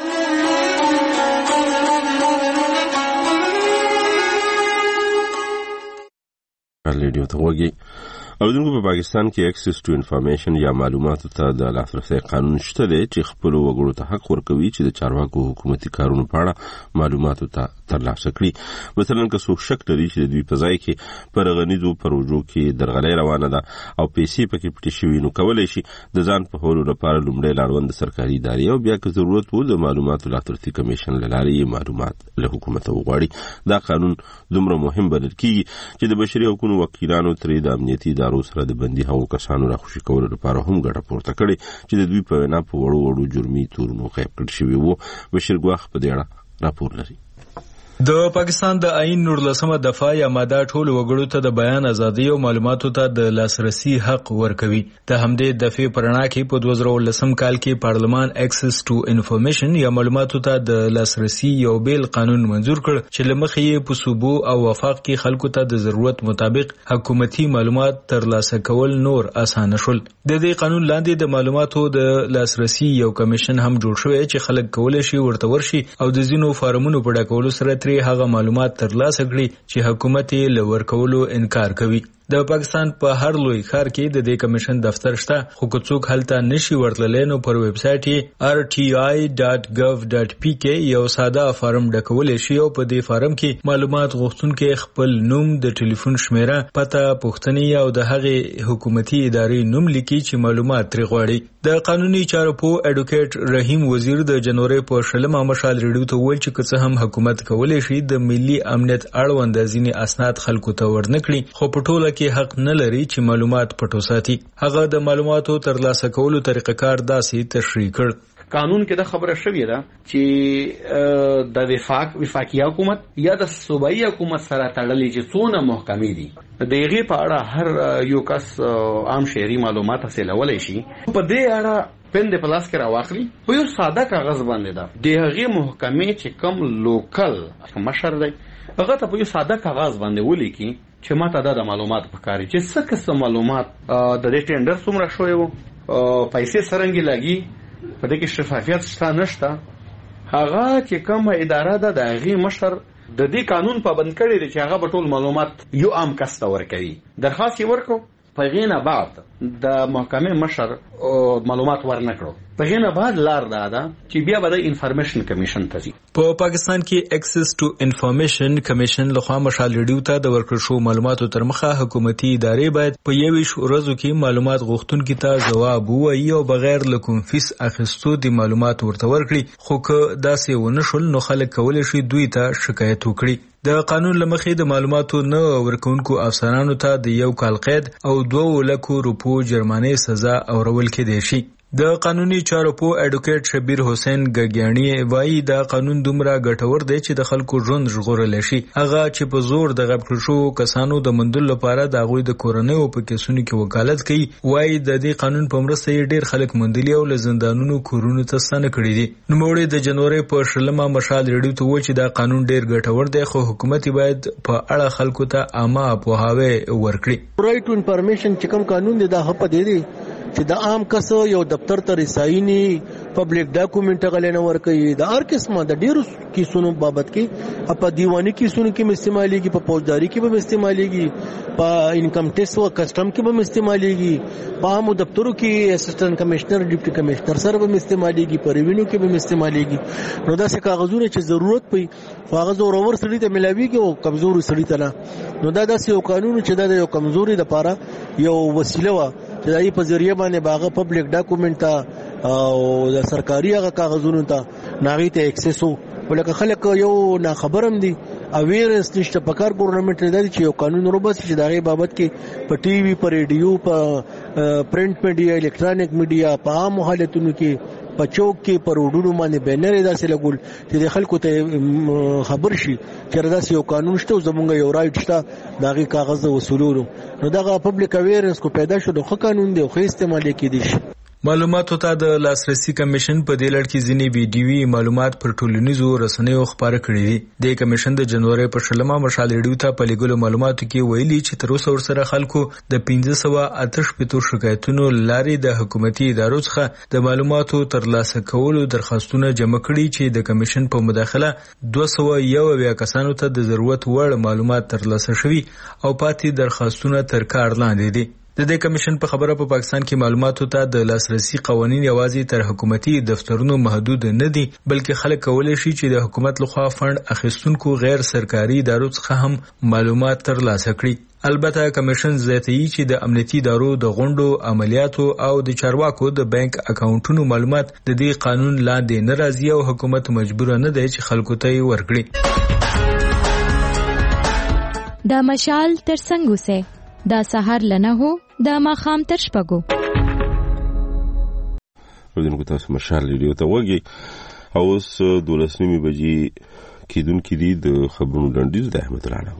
ریډیو ته وګورئ. او دغه په پاکستان کې اکسس ټو انفارمیشن یا معلوماتو ته د لاسرسي قانون شته دی چې خپل وګړو ته حق ورکوي چې د چارواکو حکومتي کارونو په اړه معلوماتو ته ترلاسه کړي. مثلا که څوک شک لري چې د دوی په ځای کې پر غنیزو پروژو کې درغلۍ روانه ده او پیسې پکې پټې شوي، نو کولی شي د ځان په هولو لپاره لومړی لاړوند د سرکاري ادارې او بیا که ضرورت و د معلوماتو لاسرسي کمیشن له لارې معلومات له حکومت وغواړي. دا قانون دومره مهم بلل کیږي چې د بشري حقوقو وکیلانو ترې د امنیتي ادارو سره د بندي هغو کسانو راخوشي کولو لپاره هم ګټه پورته کړې چې د دوی په وینا په وړو جرمي تورونو غیب کړل شوي وو. بشیر ګواخ په دې اړه راپور لري. د پاکستان د آئین 19 دفعه یا ماده ټول وګړو ته د بیان ازادي او معلوماتو ته د لاسرسي حق ورکوي. د همدې دفعې پرنا کې په 2019 کال کې پارلمان اکسس ټو انفارمیشن یا معلوماتو ته د لاسرسي یو بیل قانون منزور کړ چې لمخې یې په صوبو او وفاق کې خلکو ته د ضرورت مطابق حکومتي معلومات ترلاسه کول نور اسانه شول. د دې قانون لاندې د معلوماتو د لاسرسي یو کمیشن هم جوړ شوی چې خلک کولای شي ورته ورشي او د ځینو فارمونو په ډکولو سره هغه معلومات ترلاسه کړي چې حکومت یې له ورکولو انکار کوي. د پاکستان په هر لوی ښار کې د دې کمیشن دفتر شته، خو که څوک هلته نشي ورتللی نو پر ویب سایټ یې rti.gov.pk یو ساده فارم ډکولی شي او په دې فارم کې معلومات غوښتونکي خپل نوم، د ټلیفون شمیره، پته، پوښتنې او د هغې حکومتي ادارې نوم لیکي چې معلومات ترې غواړي. د قانوني چارو په اډوکیټ رحیم وزیر د جنوري په 20 مشال ریډیو ته وویل چې که څه هم حکومت کولی شي د ملي امنیت اړوند ځینې اسناد خلکو ته ورنکړي، خو په ټوله کې حق نه لري چې معلومات پټو ساتي. هغه د معلوماتو ترلاسه کولو طریقه کار داسې تشریح کړ. قانون کې د خبره شوې ده چې د وفاقي حکومت یا د صوبایي حکومت سره تړلې چې څونه محکمې دي د هغې په اړه هر یو کس عام شهري معلومات حاصلولی شي. په دې اړه پن د پلاس کې راواخلي په یو ساده کاغذ باندې ده د هغې محکمې چې کوم لوکل مشر دی هغه ته په یو ساده کاغذ باندې ولیکي چې ماته دا د معلومات پکاري چې څه قسم معلومات د دې ټینډر څومره شوی و، پیسې څرنګه لګي، په دې کې شفافیت شته نشته. هغه چې کومه اداره ده د هغې مشر د دې قانون پابند کړی دی چې هغه به ټول معلومات یو عام کس ته ورکوي. درخواست یې ورکړو، په هغې نه بعد د محکمې مشر معلومات ورنکړو. په هغې نه بعد لار دا ده چې بیا به د انفارمیشن کمیشن ته ځي. په پاکستان کې اکسس ټو انفارمیشن کمیشن لخوا مشال ریډیو ته د ورکړل شو معلوماتو تر مخه حکومتي ادارې باید په 21 ورځو کې معلومات غوښتونکي ته ځواب ووایي او بغیر له کوم فیس اخیستو د معلومات ورته ورکړي. خو که داسې ونه شول نو خلک کولی شي دوی ته شکایت وکړي. د قانون لمخې د معلوماتو نه ورکونکو افسرانو ته د 1 کال قید او 2 لک روپو جرمانې سزا اورول کېدای شي. د قانوني چارو په اډوکیټ شبیر حسین ګګیانی وایي دا قانون دومره ګټور دی چې د خلکو ژوند ژغورلی شي. هغه چې په زور د غیب کړل شوو کسانو د موندلو لپاره د هغوی د کورنیو په کیسونو کې وکالت کوي. وایي د دې قانون په مرسته یې ډېر خلک موندلي او له زندانونو کورونو ته ستانه کړي دي. نوموړي د جنوري په 20 مشال ریډیو ته وویل چې دا قانون ډېر ګټور دی، خو حکومت باید په اړه خلکو ته عامه پوهاوی ورکړي. رائټ ټو انفارمیشن چې کوم قانون دی دا په دې دی چې د عام کس یو دفتر ته رسایني پبلک ډاکومنټ غلنه ورکوي. د هر قسمه د ډیرو کیسونو بابت کې په دیوانی کیسونو کې استعمالېږي، په فوجداري کې به استعمالېږي، په انکم ټیکس او کسٹم کې به استعمالېږي، په عامو دفترو کې اسسټنټ کمشنر ډیپټي کمشنر سره به استعمالېږي، په ریوینیو کې به استعمالېږي. نو داسې کاغذونه چې ضرورت پي کاغذ اورور سړي ته ملاويږي او کمزوري سړي ته نه. نو دا داسې یو قانون چې دا یو کمزوري لپاره یو وسیله و چې دای په ذریعہ باندې باغه پبلک ډاکومنټ او د سرکاري هغه کاغذونو ته ناغي ته اکسس وو. ولکه خلک یو نه خبرم دي اویرنس نشته. په کار ګورنمنت دی چې یو قانون وروبس چې دغه بابت کې په ټي وي، په ریډیو، په پرنٹ میډیا، الکترونیک میډیا، په عام حالتونو کې، په چوک کې، په روډونو باندې بینر داسې لګول چې د خلکو ته خبر شي چې داسې یو قانون شته او زمونږ یو رائټ شته دغه کاغذ وصولولو. نو دغه پبلک اویرنس کو پیدا شو د قانون دی خو استعمال کېدی شي. معلوماتو ته د لاسرسي کمیشن په دې لړ کې ځینې ویډیوي معلومات پر ټولنیزو رسنیو خپاره کړي دي. د کمیشن د جنوري په 20 مشال ریډیو ته په لګولو معلوماتو کې ویلي چې تر اوسه ورسره خلکو د 1588 شکایتونو لارې د حکومتي ادارو څخه د معلوماتو ترلاسه کولو درخواستونه جمع کړي چې د کمیشن په مداخله 201 کسانو ته د ضرورت وړ معلومات ترلاسه شوي او پاتې درخواستونه تر کار لاندې دي. د دې کمیشن په خبره په پاکستان کې معلوماتو ته د لاسرسي قوانين یوازې تر حکومتي دفترونو محدود نه دي بلکې خلک کولی شي چې د حکومت لخوا فند اخیستونکو غیر سرکاري ادارو څخه هم معلومات ترلاسه کړي. البته کمیشن زیاتوي چې د امنیتي ادارو د غونډو عملیاتو او د چارواکو د بانک اکاونټونو معلومات د دې قانون لاندې نه راځي او حکومت مجبور نه دی چې خلکو ته یې ورکړي. دا مشال تر څنګه سه دا سحر لنه هو دا ماخام تر شپګو ودونکو تاسو مشال ریډیو ته وګي او اوس 12:30 بجې کیدونکې دي د خبرونو ډنډیز د احمد الله.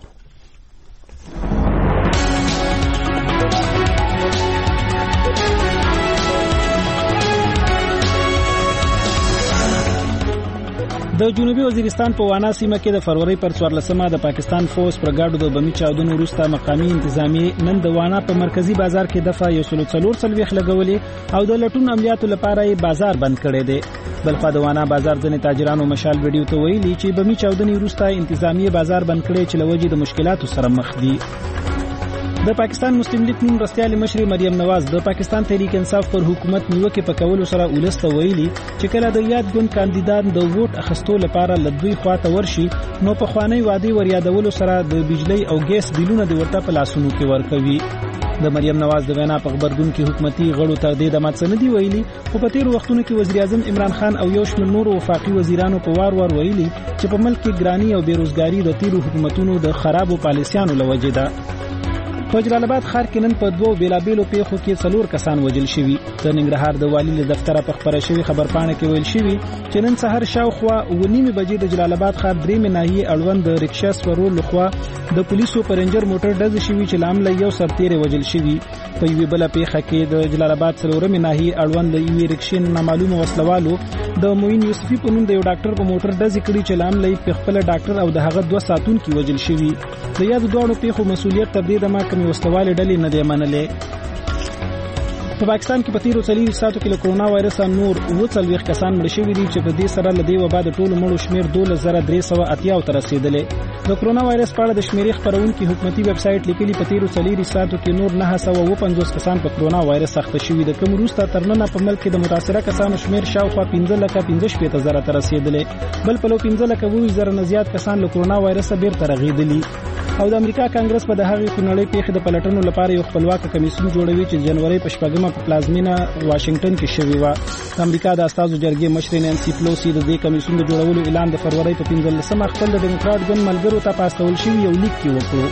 د جنوبي وزیرستان په وانا سیمه کې د فروری پر 14مه د پاکستان فوز پر ګاډو د بمی چاودنو وروسته مقامی انتظامیه نن د وانا په مرکزی بازار کې دفعه 144 لګولې او د لټون عملیاتو لپاره یې بازار بند کړی دی. بلخو د وانا بازار ځنې تاجرانو مشال ویډیو ته ویلي چې بمی چاودنې وروسته انتظامیه بازار بند کړی چې لوجې د مشکلاتو سره مخ دي. د پاکستان مسلم لیگ نون رستيال مشر مریم نواز د پاکستان تحریک انصاف پر حکومت نیوکه په کولو سره ولسته ویلي چې کله د یاد ګوند کاندیدان د ووټ اخستو لپاره لدوی خواته ورشي نو په خوانی وادي وریادولو سره د بجلی او ګیس بیلونه د ورته په لاسونو کې ورکوي. د مریم نواز د وینا په خبرګون کې حکومتي غړو تر دې د ماتسندي ویلي خو په تیر وختونو کې وزیر اعظم عمران خان او یو شمېر نور وفاقي وزیرانو په وار ویلي چې په ملک کې ګرانی او بیروزګاری د تیرو حکومتونو د خرابو پالیسیانو لوجه ده. په جلال آباد ښار کې نن په دوو بیلابیلو پیښو کې 4 کسان وژل شوي. د ننګرهار د والی له دفتره په خبره شوی خبرپاڼه کې ویل شوی چې نن سحر شاوخوا 9:30 بجې د جلال آباد ښار درې ناحیې اړوند د رکشا سورو لخوا د پولیسو په رنجر موټر ډز شوی چې لامل یو سرتیر وژل شوی. په یوه بل پیښه کې د جلال آباد سلورمې ناحیې اړوند د یوې رکشې نامعلومه وسلوالو د موین یوسفي په نوم د یو ډاکټر په موټر ډز کړی چې لامل یې په خپل ډاکټر او د هغه 2 ساتونکو وژل شوی. د یاد دوه پیښو مسؤلیت تر دې دمه کوم وسلواله ډلې نه دی منلې. په پاکستان کې په تیرو 4 ساعتو کې له کرونا وایرس نور 40 کسان مړ شوي دي چې په دې سره له دې وبا د ټولو مړو شمیر 2380 ته رسیدلې. د کرونا وایرس په اړه د شمیرې خبرونکو حکومتي ویب سټ لیکلي په تیرو 4 ساعتو کې نور 950 کسان په کرونا وایرس اخته شوي دي. کوم وروسته ترننه په ملک کې د متاثره کسانو شمیر شاوخوا 15,15,000 ته رسیدلې. بل په 15,000 نه زیات کسان له کرونا وایرس بیرته رغیدلي. او د امریکا کانګرس په د هغې خونړۍ پیښې د پلټنو لپاره یو خپلواک کمیسیون جوړوي چې جنوري په 4مه په پلازمینه واشنگټن کې شوی و. د امریکا د استازو جرګې مشر نانسي پلوسی د دې کمیسیون د جوړولو اعلان د فروری په 15مه خپل د ډیموکرات ګوند ملګرو ته پاستول شوی یو لیک کې وکړو.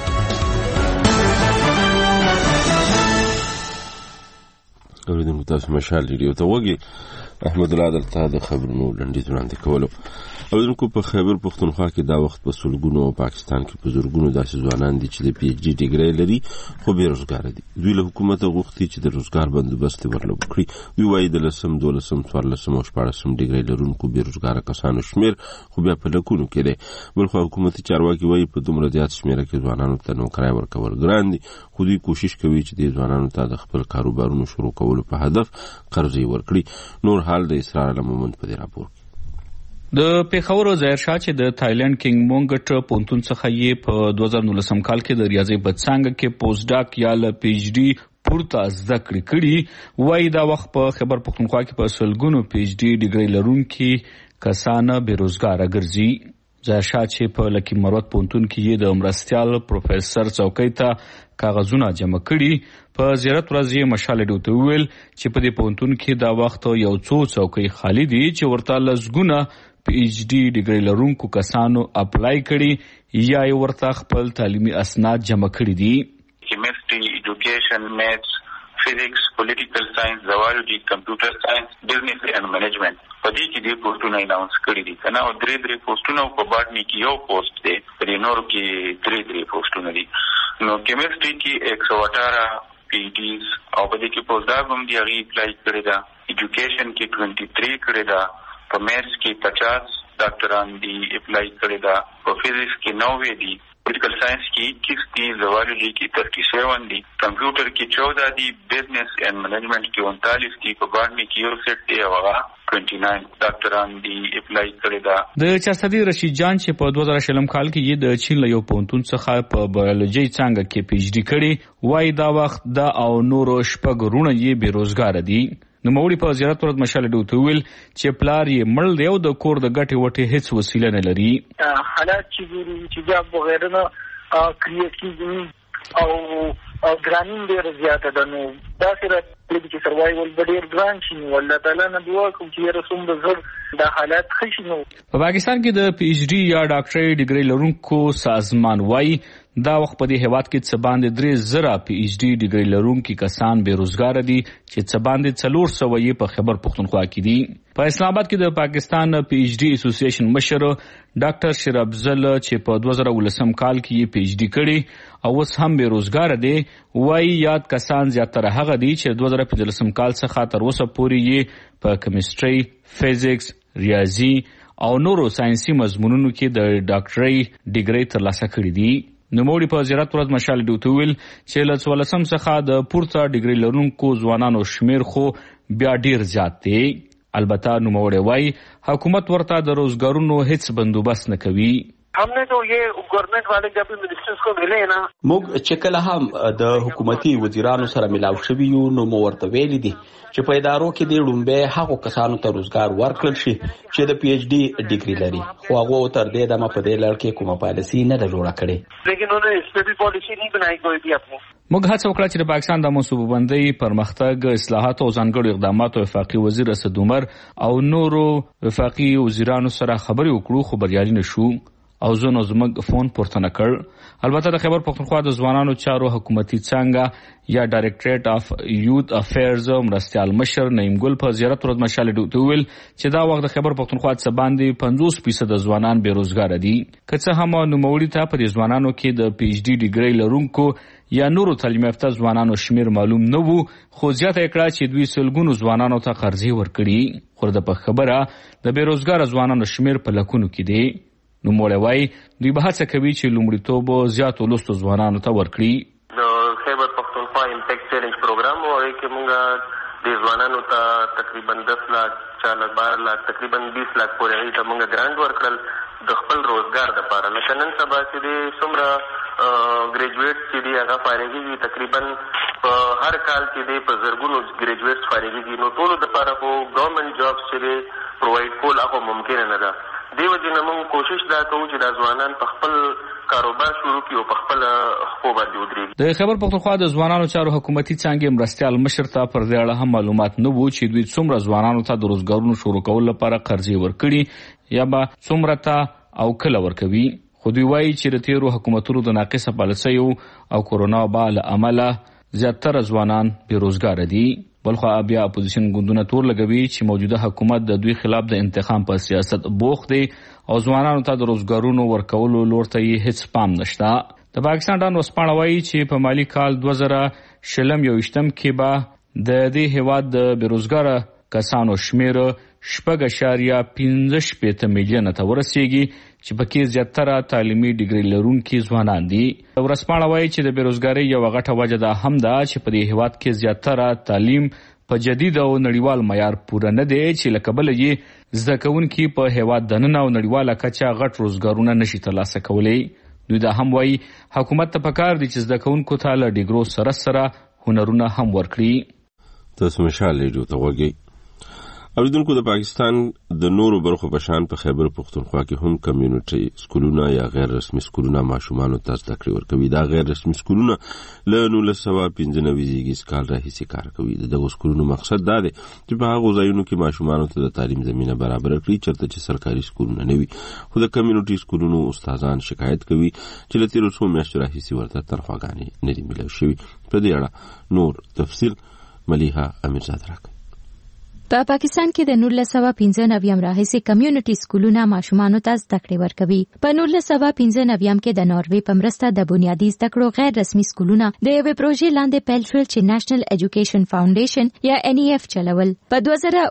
اوریدونکو تاسو مشال ریډیو ته وګي احمد الله دلته د خبرونو ډنډیز وړاندې کولو. اوریدونکو په خیبر پختونخوا کې دا وخت په سلګونو او پاکستان کې په زورګونو داسې ځوانان دي چې د پی ایچ ډي ډیګري لري خو بیروزګار دي. دوی له حکومت غوښتي چې د روزګار بندوبست ورلو کړي. دوی وایي د 10 12 14 او 14 ډیګري لرونکو بیروزګار کسانو شمیر خو بیا په لکونو کې دی. بلخو حکومتي چارواکي وایي په دومره زیات شمیره کې ځوانانو ته نوکرای ورکول ګران دي. خو دوی کوشش کوي چې د ځوانانو ته د خپل کاروبارونو شروع کولو په هدف قرضې ورکړي. نور حال د اسرار لمومند په دې راپور د پیښور ظاهر شاه چې د تایلند کینګ مونګټ پونتون څخه یې په 2019 کال کې د ریاضي په څنګه کې پوسټ ډاک یا ل پی ایچ ډي پورته زده کړې وای دا وخت په خیبر پختونخوا کې په سلګونو پی ایچ ډي ډیګري لرونکي کسان بیروزګار ګرځي. ظاهر شاه چې په لکی مروت پونتون کې د مرستيال پروفیسور چوکۍ ته کاغذونه جمع کړي. په زیارت ورځ مشال ډوته ویل چې په دې پونتون کې دا وخت یو څو چوکۍ خالی دي چې ورته لزګونه پی ایچ ډي ډیګري لرونکو کسانو اپلای کړي یا یې ورته خپل تعلیمي اسناد جمع کړي دي. کیمستري، ایجوکیشن، میتھس، فزکس، پولیټیکل ساينس، زوالوجي، کمپیوټر ساينس، بزنس اینڈ منیجمنٹ په دې کې د پوسټونو اناونس کړي دي. کنه او درې پوسټونو په باټني کې یو پوسټ دی، په نورو کې درې پوسټونه دي. نو کیمستري کې 118 پی ډیز او په دې کې پوسټ ډاک هم دی اپلای کړی دا. ایجوکیشن کې 23 کړی دا. په میتھس کې 50 ډاکټران دي اپلای کړی دا. په فزکس کې 90 دي. پولیټیکل ساينس کی 21 دی, زوالوجی کی 37 دی, کمپیوٹر کی 14 دی, بزنس اینڈ مینجمنٹ کی 39 دی, په باندې کی یو سیټ دی او 29 ډاکټران دی اپلای کړی دا. د چارسدي رشید جان چې په 2000 کال کې د چین له یو پونتون څخه په بایولوژي څانګه کې پی ایچ ډي کړی وای, دا وخت دا او نور شپږ رونه یې بیروزګار دي. نو موري په زیارت ورځ مشال ډوته ویل چې پلار یې مړ دی او د کور د ګټې وټې هیڅ وسیله نه لري. حالات چې دا بغیر نه کریټ کیږي او ګرانین ډیر زیاته ده. نو دا سره چې سروایول ډیر ګران شي, والله تعالی نه دعا کوم چې رسوم د زر دا حالات خشي. نو په پاکستان کې د پی ایچ ډي یا ډاکټري ډیګري لرونکو سازمان وای دا وخت په دې هیواد کې څه باندې 3,000 پی ایچ ډي ډیګري لرونکي کسان بیروزګار دي چې څه باندې 400 یې په خیبر پختونخوا کې دي. په اسلام آباد کې د پاکستان پی ایچ ډي اسوسییشن مشر ډاکټر شیر افضل چې په 2019 کال کې یې پی ایچ ډي کړی او اوس هم بیروزګار دي وای یاد کسان زیاتره هغه دي چې 2015 کال څخه تر اوسه پورې یې په کیمستري, فزیکس, ریاضي او نورو ساينسي مضمونونو کې د ډاکټري ډیګري ترلاسه کړې دي. نوموړي په زیارت ورځ مشال ډوته ویل چې له 14 څخه د پورته ډیګري لرونکو ځوانانو شمیر خو بیا ډیر زیات دی. البته نوموړي وایي حکومت ورته د روزګارونو هیڅ بندوبست نه کوي. हमने तो ये गवर्नमेंट वाले जब मिनिस्टर्स को मिले ना, موږ چې کله هم د حکومتي وزیرانو سره ملاو شوي یو نو مو ورته ویلي دي چې په ادارو کې د لومبه هغو کسانو ته روزګار ورکړل شي چې د پی ایچ ډي ډیګري لري, خو هغه تر دې دمه په دې لړ کې کومه پالیسي نه جوړه کړې. لیکن انہوں نے اس پہ بھی پالیسی نہیں بنائی کوئی بھی اپنی. موږ هڅه وکړه چې د پاکستان د منصوبه بندۍ پرمختګ اصلاحات او ځانګړو اقداماتو وفاقي وزیر اسد عمر او نورو وفاقي وزیرانو سره خبرې وکړو, خو بریالي نشو او زه نو زموږ فون پورته نه کړ. البته د خیبر پختونخوا د ځوانانو چارو حکومتي څانګه یا ډایریکټریټ اف یوت افیرز مرستیال مشر نعیم ګل په زیارت ورځ مشال ډوته ویل چې دا وخت د خیبر پختونخوا څخه باندې 50% ځوانان بیروزګار دي. که څه هم نوموړي ته په دې ځوانانو کې د پی ایچ ډي ډیګري لرونکو یا نورو تعلیم یافته ځوانانو شمیر معلوم نه وو, خو زیاته کړه چې دوی سلګونو ځوانانو ته قرضې ورکړي. خو د په خبره د بیروزګار ځوانانو شمیر په لکونو کې دی. نو موږ وایي دوی به هڅه کوي چې لومړیتوب زیاتو لوستو ځوانانو ته ورکړي. د خیبر پختونخوا امپیکټ چیلنج پروګرام وایي چې موږ د ځوانانو ته تقریبا 10 لاک 12 لاک تقریبا 20 لاک پورې ته موږ ګرانټ ورکړل د خپل روزګار لپاره. لکه نن سبا چې د څومره ګریجویټ چې دی هغه فارغېږي, تقریبا په هر کال کې دی په زرګونو ګریجویټ فارغېږي. نو ټولو لپاره خو ګورنمنټ جابس چې دی پرووایډ کول هغه ممکن نه ده. دیو جن موږ کوشش دا کوو چې د ځوانان په خپل کاروبار شروع کړي او په خپل خپل باندې ودرېږي. د خیبر پختونخوا د ځوانانو چارو حکومتي څانګې مرستیال مشر ته پر دې اړه هم معلومات نه وو چې دوی څومره ځوانانو ته د روزګارونو شروع کول لپاره قرضې ورکړي یا به څومره ته او کله ورکوي. خو دوی وایي چې د تیرو حکومتونو د ناقصه پالیسیو او کورونا وبا له امله زیاتره ځوانان بیروزګار دي. بلخو بیا اپوزیشن ګوندونه تور لګوي چې موجوده حکومت د دوی خلاف د انتقام په سیاست بوخت دی او ځوانانو ته د روزګارونو ورکولو لور ته یې هیڅ پام نشته. د پاکستان ډان وسپاڼه وایي چې په مالی کال 2021 کې به د دې هیواد د بیروزګار کسانو شمیر 6.15 میلیون ته ورسیږي چې پکې زیاتره تعلیمي ډیګري لرونکي ځوانان دي. ورسپاڼه وایي چې د بیروزګاری یو غټه وجه ده هم ده چې په دې هیواد کې زیاتره تعلیم په جدید او نړیوال معیار پوره نه دی چې لکه بل یې زده کوونکي په هیواد دننه او نړیواله کچه غټ روزګارونه نشي ترلاسه کولی. دوی دا هم وایي حکومت ته پکار دي چې زده کوونکو ته له ډیګرو سره سره هنرونه هم ورکړي. تاسو مشال ډوته وګورئ. اوریدونکو د پاکستان د نورو برخو په شان په خیبر پختونخوا کې هم کمیونټي سکولونه یا غیر رسمي سکولونه ماشومانو ته زده کړې ورکوي. دا غیر رسمي سکولونه له 1995 کال راهیسې کار کوي. دغه سکولونو مقصد دا دی چې په هغو ځایونو کې ماشومانو ته د تعلیم زمینه برابر کړي چېرته چې سرکاري سکولونه نه وي. خو د کمیونټي سکولونو استادان شکایت کوي چې له تېرو څو میاشتو راهیسې ورته تنخواګانې نه دي میلاو شوي. په دې اړه نور تفصیل ملیحه امیرزاده راکوي. په پاکستان کې د 1995 راهیسې کمیونټي سکولونه ماشومانو ته زده کړې ورکوي. په 1995 کې د ناروې په مرسته د بنیادي زده کړو غیر رسمي سکولونه د یوې پروژې لاندې پیل شول چې نېشنل ایجوکیشن فاونډیشن یا NEF چلول. په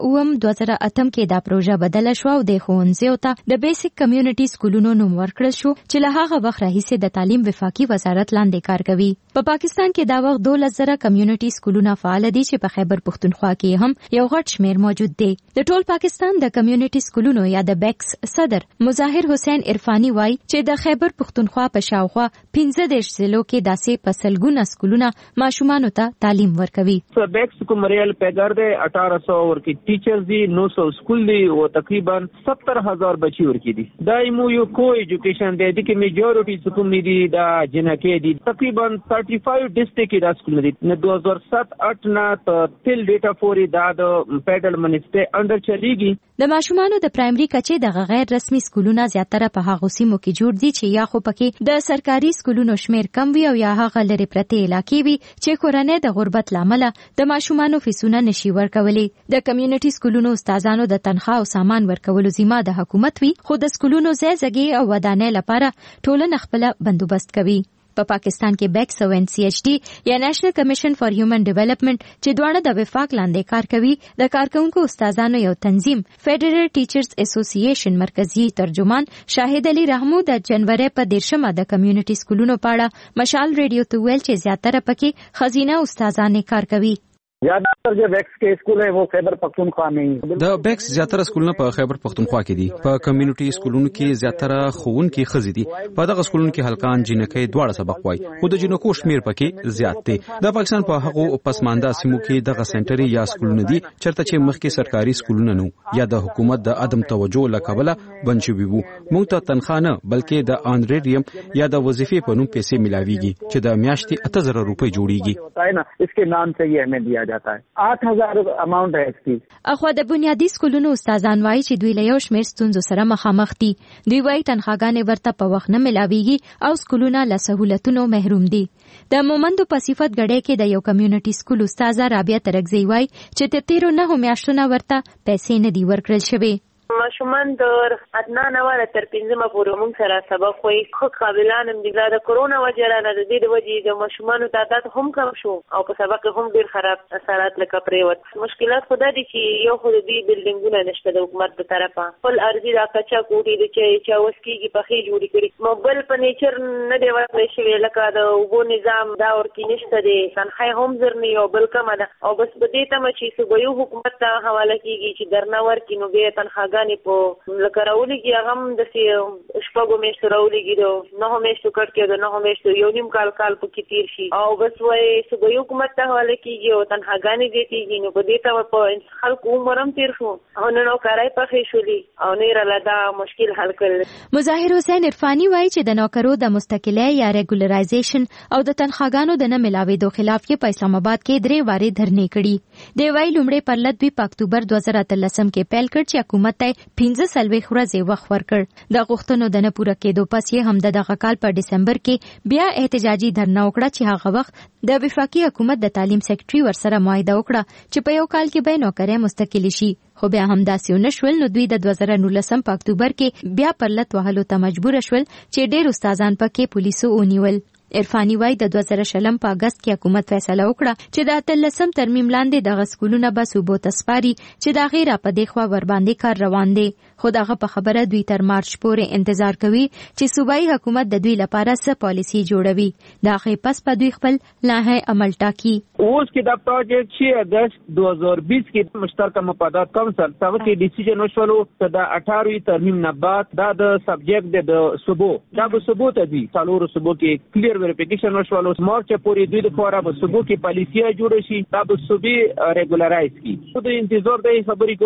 2008 کې دا پروژه بدله شو او د ښوونځیو ته د بیسیک کمیونټي سکولونو نوم ورکړل شو چې له هغه وخت راهیسې د تعلیم وفاقي وزارت لاندې کار کوي. په پاکستان کې دا وخت 12,000 کمیونټي سکولونه فعال دي چې په خیبر پښتونخوا کې هم یو غټ شمیر موجود دی. د ټول پاکستان د کمیونټي سکولونو یا د بیکس صدر مظاهر حسین عرفانی وایي چې د خیبر پښتونخوا په شاوخوا 15 ضلعو کې داسې پسلګونه سکولونه ماشومانو ته تعلیم ورکوي. بیکس کوم ریل پیګر دی 1800 ورکی ټیچرز دي 900 سکول دي او تقریبا 70,000 بچي ورکی دي. دا یو کو ایجوکیشن دی چې میجورټي سکول دي دا جنکه دي تقریبا 35 ډیسټریکټ دا سکول دي. 2007-8 نه تل ډیټا فوري دا د فیډرل منسټری انډر چلیږي. د ماشومانو د پرایمري کچې د غیر رسمي سکولونه زیاتره په هغو سیمو کې جوړ دي چې یا خو پکې د سرکاري سکولونو شمیر کم وي او یا هغه لري پرته علاقې وي چې کورنۍ د غربت لامل د ماشومانو فیسونه نشي ورکولي. د کمیونټي سکولونو استادانو د تنخواه او سامان ورکولو ذمہ د حکومت وي، خو د سکولونو ځای او ودانۍ لپاره ټولنه خپل بندوبست کوي. په پاکستان کې بیکس او NCHD یا نېشنل کمیشن فار هیومن ډیولپمنٹ چې دواړه د وفاق لاندې کار کوي، د کارکونکو استادانو یو تنظیم فیډرل ټیچرز اسوسییشن مرکزی ترجمان شاهد علي رحمو د جنوري په 13 د کمیونټي سکولونو په اړه مشال ریډیو ته ویل چې زیاتره پکې خزینه استادان کار کوي. زیاتره جو بیکس کے اسکول ہے وہ خیبر پختونخوا میں د بیکس زیاتره سکولونه په خیبر پختونخوا کې دي. په کمیونټي سکولونو کې زیاتره ښوونکي ښځې دي. په دغه سکولونو کې هلکان جنکۍ دواړه سبق وایي، خو د جنکو شمیر پکې زیات دی. د پاکستان په هغو پسمانده سیمو کې دغه سنټري یا سکولونه دي چرته چې مخکې سرکاري سکولونه نو یا د حکومت د عدم توجه له کبله بند شوي وو. موږ ته تنخواه نه بلکې د آنریډیم یا د وظیفې په نوم پیسې ملاويږي چې د میاشتې 8000 روپۍ جوړیږي. اس کے نام سے یہ ہمیں دیا جاتا ہے. 8000 اماونٹ ہے اس کی. اخوا د بنیادی سکولونو استادان وایي چې دوی له یو شمېر ستونزو سره مخامخ دي. دوی وایي تنخواګانې ورته په وخت نه ملاويږي او سکولونه له سہولتونو محروم دي. د مومندو په صفت غړې کې د یو کمیونټي سکول استاد رابعه ترکزی وایي چې د 13 میاشتونو ورته پیسې نه دي ورکړل شوي. ماشومان د اتنا نواله تر 15 پورې موږ سره سبق وایي. خو قابلان هم دي. د کرونا وجه را نه د دې وجې د ماشومانو تعداد هم کم شو او په سبق هم ډیر خراب اثرات لکه پریوت. مشکلات خدا دي چې یو خو دې بلډینګونه نشته د حکومت په طرفه. خپل ارضي دا کچا کوټي دي چې وسکیږي په خې جوړی کړي. موبایل په نیچر نه دی ورکړی شوی لکه د وګو نظام دا ورکی نشته دی. تنخواه هم زرنی او بل کم ده او بس په دې تم چې صوبایي حکومت ته حواله کیږي چې درنه ورکی نو به تنخواه په لکه راولېږي هغه هم داسې شپږو میاشتو راولېږي د 9 میاشتو کټ کې د 9 میاشتو یو نیم کال پکې تیر شي او بس وایي صوبایي حکومت ته حواله کېږي او تنخواګانې زیاتېږي. نو په دې ته په خلکو عمر هم تیر شو او نن نوکرۍ پخې شولي او نه راله دا مشکل حل کړل. مظاهر حسین عرفانی وایي چې د نوکرو د مستقلۍ یا ریګولرایزیشن او د تنخواګانو د نه ملاوېدو خلاف یې په اسلام آباد کې 3 وارې دھرنې کړي. دی وایي لومړی پرلط دوی په اکتوبر 2013 کې پیل کړ چې حکومت ته 15 ورځې وخت ورکړ. د غوښتنو د نه پوره کېدو پس یې هم د دغه کال په ډسمبر کې بیا احتجاجي دھرنا وکړه چې هغه وخت د وفاقي حکومت د تعلیم سیکرټري ورسره معاهده وکړه چې په یو کال کې به نوکرۍ مستقل شي. خو بیا هم داسې ونه شول. نو دوی د 2019 په اکتوبر کې بیا پرلط وهلو ته مجبور شول چې ډېر استادان پکې پولیسو ونیول. عرفانی وای د 2020 په اگست کې حکومت فیصله وکړه چې د 13 ترمیم لاندې د غسکولونه به صوبو تسپاري چې د غیر په دغه ور باندې کار روان دي. خو دغه په خبره دوی تر مارچ پورې انتظار کوي چې صوبایي حکومت د دوی لپاره څه پالیسی جوړوي. دا غي پس په دوی خپل لایحه عمل ټاکي. اوس کې د پروجیکټ 6 اگست 2020 کې مشترکه مفادات کونسل تاسو کې ډیسیژن وشولو چې د 18 ترمیم نه بعد د سبجیکټ د صوبو دا به صوبو ته دي. څلور صوبو کې کلیر ویریفیکیشن وشولو. مارچ پورې دوی د فورا به صوبو کې پالیسي جوړ شي. دا به صوبې ریګولرایز کی. خو د انتظار د خبرې کوو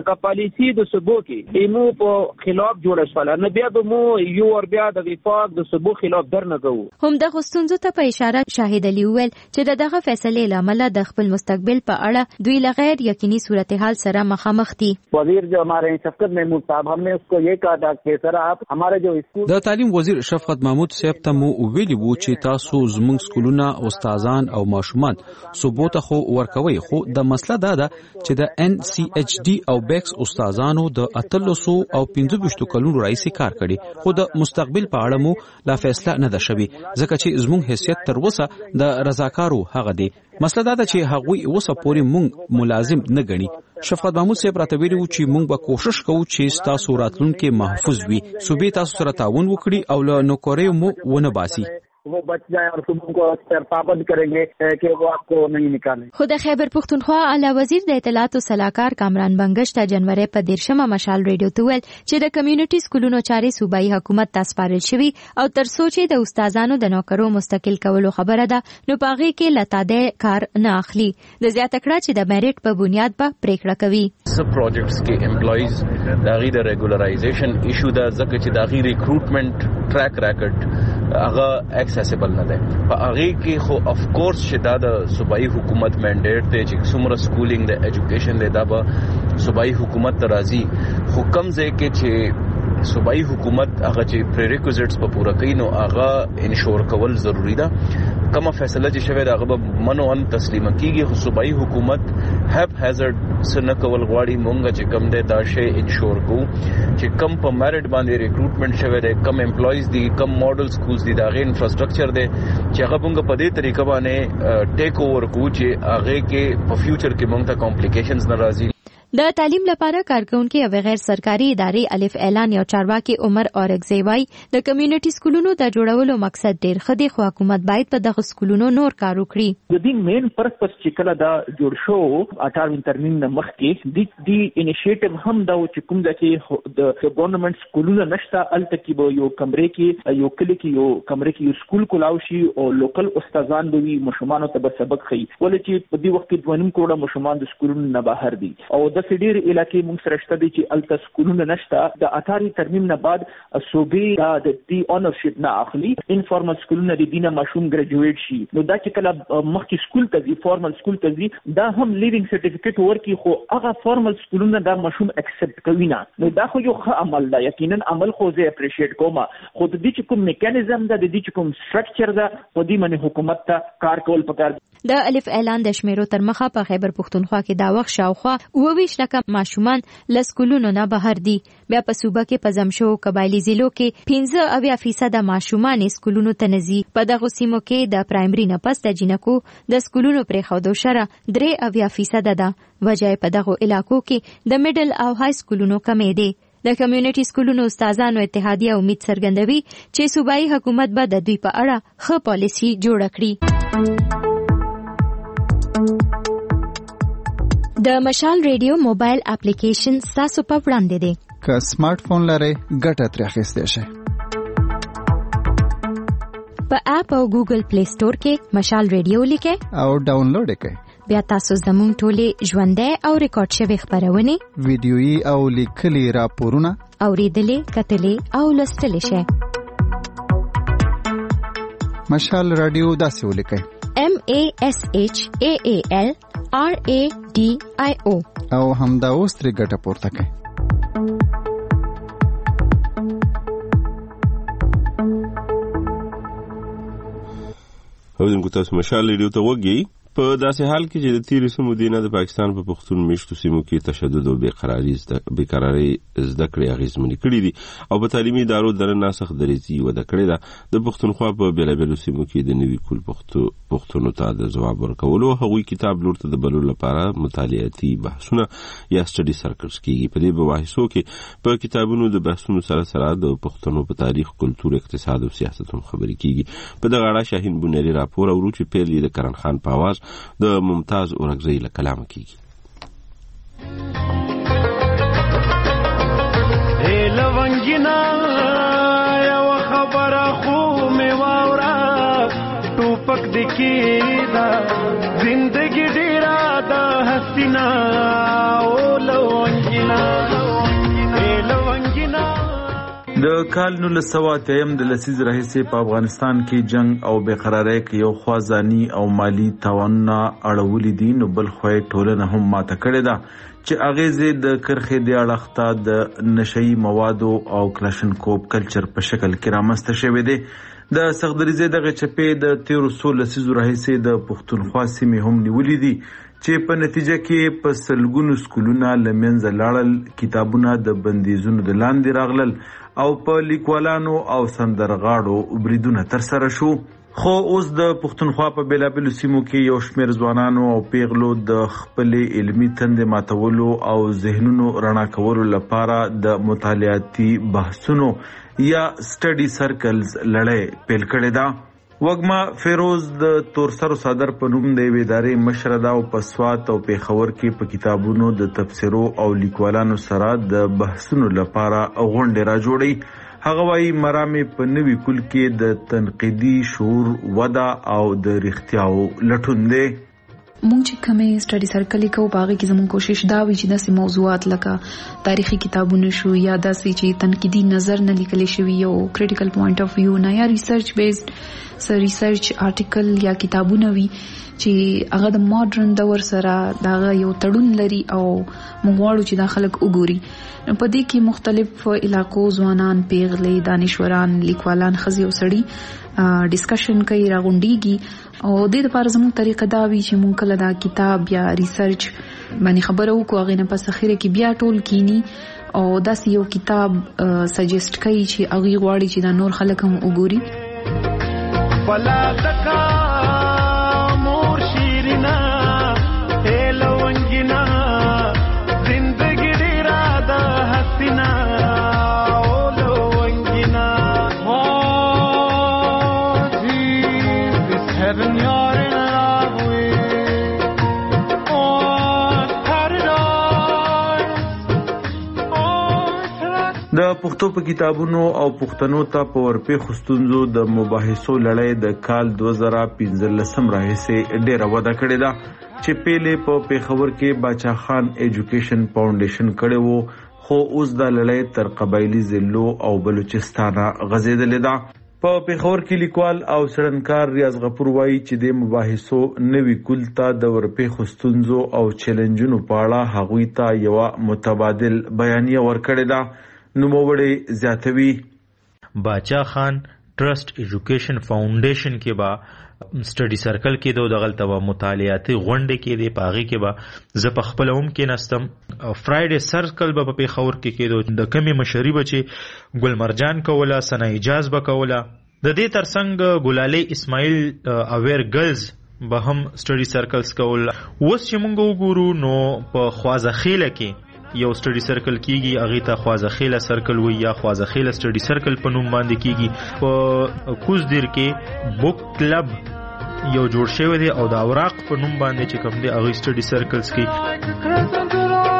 که پالیسی د صوبو کې ایمو په خلاف جوړه شوله نه بیا به مو یو ور بیا د وفاق د صوبو خلاف درنه کوو. هم د ستونزو ته په اشاره شاهد علي وویل چې دغه فیصلې لامل د خپل مستقبل په اړه دوی لغیر یقیني صورتحال سره مخامخ دي. وزیر جو ہمارے شفقت محمود صاحب ہم نے اس کو یہ کہا تھا کہ سر آپ ہمارے جو اسکول د تعلیم وزیر شفقت محمود صاحب ته مو ویلي وو چې تاسو زموږ سکولونه استادان او ماشومان صوبو ته خو ورکوي، خو د مسله دا ده چې د NCHD او بیکس استادانو د 300 او 25 کلونو راځي کار کړي، خو د مستقبل په اړه مو لا فیصله نه ده شوی ځکه چې زموږ حیثیت تر اوسه د رضاکارو هغه دی. مسله دا ده چې هغوی اوسه پورې مونږ ملازم نه ګڼي. شفقت محمود صاحب راته ویلي وو چې مونږ به کوشش کوو چې تاسو راتلونکي محفوظ وي، صوبې تاسو سره تعاون وکړي او له نوکریو مو ونه باسي. وہ بچ جائے اور صوبوں کو پابند کریں گے کہ وہ آپ کو نہیں نکالیں. خود خیبر پختونخوا اعلی وزیر د اطلاعات او صلاحکار کامران بنگش ته جنوري په 13 مشال ریډیو ته ویل چې د کمیونټي سکولونو چارې صوبایي حکومت ته سپارل شوی او تر سوچې د استادانو د نوکرو مستقل کولو خبره ده نو پاغي کې لتاده کار نه اخلي. د زیاته کړه چې د میریټ په بنیاد به پریکړه کوي. سب پروجیکټس کې امپلایز داغي د ریګولرایزیشن ایشو دا ځکه چې داغي ریکروټمنټ ټریک ریکارډ هغه اکسیسیبل نه ده. په هغه کې خو اف کورس چې دا د صوبایي حکومت منډیټ دی چې څومره سکولینګ د ایجوکیشن دی دا به صوبایي حکومت ته راځي، خو کم ځای کې چې صوبایي حکومت هغه چې پریریکوزټس په پوره کوي نو هغه انشور کول ضروری ده. کومه فیصله چې شوی دا هغه به منوان تسلیم کیږي، خو صوبایي حکومت هپ هازارد سن کول غواړي مونږ چې کم دی دا شی انشور کو چې کم په میرټ باندې ریکروټمنټ شوی دی، کم امپلایز دي، کم ماډل سکولز دي، دا غي انفراستراکچر دی چې هغه مونږ په دې طریقه باندې ټیک اوور کو چې هغه کې په فیوچر کې مونږ ته کمپلیکیشنز ناراضي. د تعلیم لپاره کارکونکو او غیر سرکاري ادارې الف اعلان یو چارواکي عمر اورګزی وای د کمیونټي سکولونو د جوړولو مقصد ډیر خدي خو حکومت باید په دغه سکولونو نور کار وکړي. د دې مین پرپس چې کله دا جوړ شو 18 ترمیم نه مخکې د انیشیټیو هم دا چې کوم د ګورنمنت سکولونو نشته الته کې به یو کمرې کې یو کلی کې یو کمرې کې یو سکول کولاو شي او لوکل استادان به وي مشمانو ته صبق خي ولې چې په دې وخت کې 2.5 کروڑه مشمان د سکولونو نه بهر دي او د ډېر علاقې موږ سره شته دي چې الته سکولونه نشته. د 18 ترمیم نه بعد صوبې د دې اونرشپ نه اخلي، انفارمل سکولونه د دینه ماشوم ګریجویټ شي نو دا چې کله مخکې سکول ته ځي فارمل سکول ته ځي دا هم لیوینګ سرټیفیکیټ ورکي، خو هغه فارمل سکولونه دا ماشوم اکسپټ کوي نه نو دا خو یو ښه عمل ده. یقینا عمل خو زه اپریشیټ کوم، خو د دې چې کوم میکانیزم ده د دې چې کوم سټرکچر ده په دې باندې حکومت ته کار کول پکار. د الف اعلان د شمیرو تر مخه په خیبر پختونخوا کې دا وخت شاوخوا 22 لکه ماشومان لسکولونو نه بهر دي. بیا په صوبه کې په زمشو قبایلی ضلعو کې 15% ماشومان سکولونو ته نزي. په دغه سیمو کې د پرایمري نه پس د جنکو د سکولونو پرې خودو شره 3% ده. وجه په دغه علاقو کې د میډل او های سکولونو کمې دي. د کمیونټي سکولونو استادانو اتحادیه امید څرګندوي چې صوبایي حکومت به د دوی په اړه ښه پالیسي جوړه کړي. د مشال ریډیو موبایل اپلیکیشن تاسو په وړاندې دی. که سمارټ فون لرئ ګټه ترې اخیستی شئ. په اپ او ګوګل پلی سٹور کې مشال ریډیو لیکئ او ډاونلوډ کړئ. بیا تاسو زموږ ټولې ژوندۍ او ریکارډ شوي خبرونه ویډیويي او لیکلي راپورونه اوریدلې کتلې او لوستلې شئ. مشال رادیو داسې ولیکئ MASHAAL RADIO او همدا اوس ترې ګټه پورته کړئ. اوس تاسو مشال ریډیو ته وګورئ. په داسې حال کې چې د تیرې سمو دینه د پاکستان په پښتون میشتو سیمو کې تشدد او بیقراری زده کړې اغیزمنې کړې دي او په تعلیمي ادارو دننه سخت دریځي وده کړې ده. د پښتونخوا په بیلابیلو سیمو کې د نوي کول پښتونو ته د ځواب ورکولو هغوی کتاب لور ته د بللو لپاره مطالعاتي بحثونه یا سټډي سرکلز کېږي. په دې مباحثو کې په کتابونو د بحثونو سره سره د پښتنو په تاریخ، کلتور، اقتصاد او سیاست هم خبرې کېږي. په دغه اړه شاهین بونیری راپور اورو چې پیل یې د کرن خان په اواز د ممتاز اورګزی له کلامه کیږي. لونګینا یو خبره خو مې واورا ټوپک د کیدا زندگی ډیرا د حسینا او لونګینا د کال 1983 د لسیز راهیسې په افغانستان کې جنگ او بېقرارۍ کې یو خوا ځاني او مالی تاوانونه اړولي دي، نو بل خوا ټولنه هم ماته کړې ده چې اغیزې د کرخې د اړخته د نشئی موادو او کلاشنکوف کلچر په شکل کې رامنځته شوی دی. د سغدریزې دغه چپې د 1300 لسیزو راهیسې د پښتونخوا سیمې هم نیولې دي چې په نتیجه کې په سلګونو سکولونه له منځه لاړل، کتابونه د بندیزونو د لاندې راغلل او په لیکوالانو او سندرغاړو بریدونه ترسره شو. خو اوس د پښتونخوا په بیلابیلو سیمو کې یو شمېر ځوانانو او پیغلو د خپلې علمي تندې ماتولو او ذهنونو رڼا کولو لپاره د مطالعاتي بحثونو یا سټډي سرکلز لړۍ پیل کړې ده. وګما فیروز د تورسرو صدر په نوم د ادارې مشر ده او په سوات او پیښور کې په کتابونو د تفسیرو او لیکوالانو سره د بحثونو لپاره غونډې را جوړي. هغه وايي مرامې په نوي کول کې د تنقیدي شعور وده او د رښتیاو لټون دی. مونږ چې کومې سټډي سرکل کوو باغې کې زموږ کوشش دا وي چې داسې موضوعات لکه تاریخي کتابونه شو یا داسې چې تنقیدي نظر نه لیکل شوی یو کریټیکل پوینټ اف ویو نه یا ریسرچ بیسډ ریسرچ آرټیکل یا کتابونه وي چې هغه د ماډرن دور سره دا یو تړون لري او موږ غواړو چې دا خلک وګوري. په دې کې مختلف علاقو ځوانان، پیغلې، دانشوران، لیکوالان، ښځې او سړي ډسکشن کوي، راغونډيږي او د دې لپاره زموږ طریقه دا وي چې موږ کله دا کتاب یا ریسرچ باندې خبرو وکړو، هغه نه پس اخیره کې بیا ټول کینی او داسې یو کتاب سجیسټ کوي چې هغه غواړي چې دا نور خلک هم وګوري. فلا تکا مور شیرینا لونګینا زندگی ډیر د حسینا او لونګینا او جی this heaven you're in love with on paradise. د پښتو په کتابونو او پښتنو ته په ورپې خستونزو د مباحثو لړۍ د کال 2015 راهیسې ډیره وده کړې ده چې پیلې په پیښور کې باچا خان ایجوکیشن فاونډیشن کړی وو، خو اوس د لړۍ تر قبایلی ضلعو او بلوچستانه غځېدلې ده. په پیښور کې لیکوال او څېړنکار ریاض غفور وایي چې د مباحثو نوي کول ته د ورپې خستونزو او چیلنجونو په اړه هغوی ته یوه متبادل بیانیه ورکړې ده. نوموړی زیاتوي باچا خان ټرست ایجوکیشن فاونډیشن کې با سټډي سرکل کې د غلطه مطالعاتي غونډې کې دی، پاغي کې با ز په خپل هم کې نستم فرایډے سرکل په پیښور کې کې د کمی مشري بچي ګل مرجان کوله، سنا اجاز بکوله، د دې ترڅنګ ګلالي اسماعیل اویر ګرلز به هم سټډي سرکلز کول. اوس چې موږ وګورو نو په خوازخیله کې یو سټډي سرکل کیږي، هغه ته خوازخیله سرکل وي یا خوازخیله سټډي سرکل په نوم باندې کیږي. په کوزدیر کې بوک کلب یو جوړ شوی دی او د اوراق په نوم باندې چې کوم دی هغه سټډي سرکلز کې.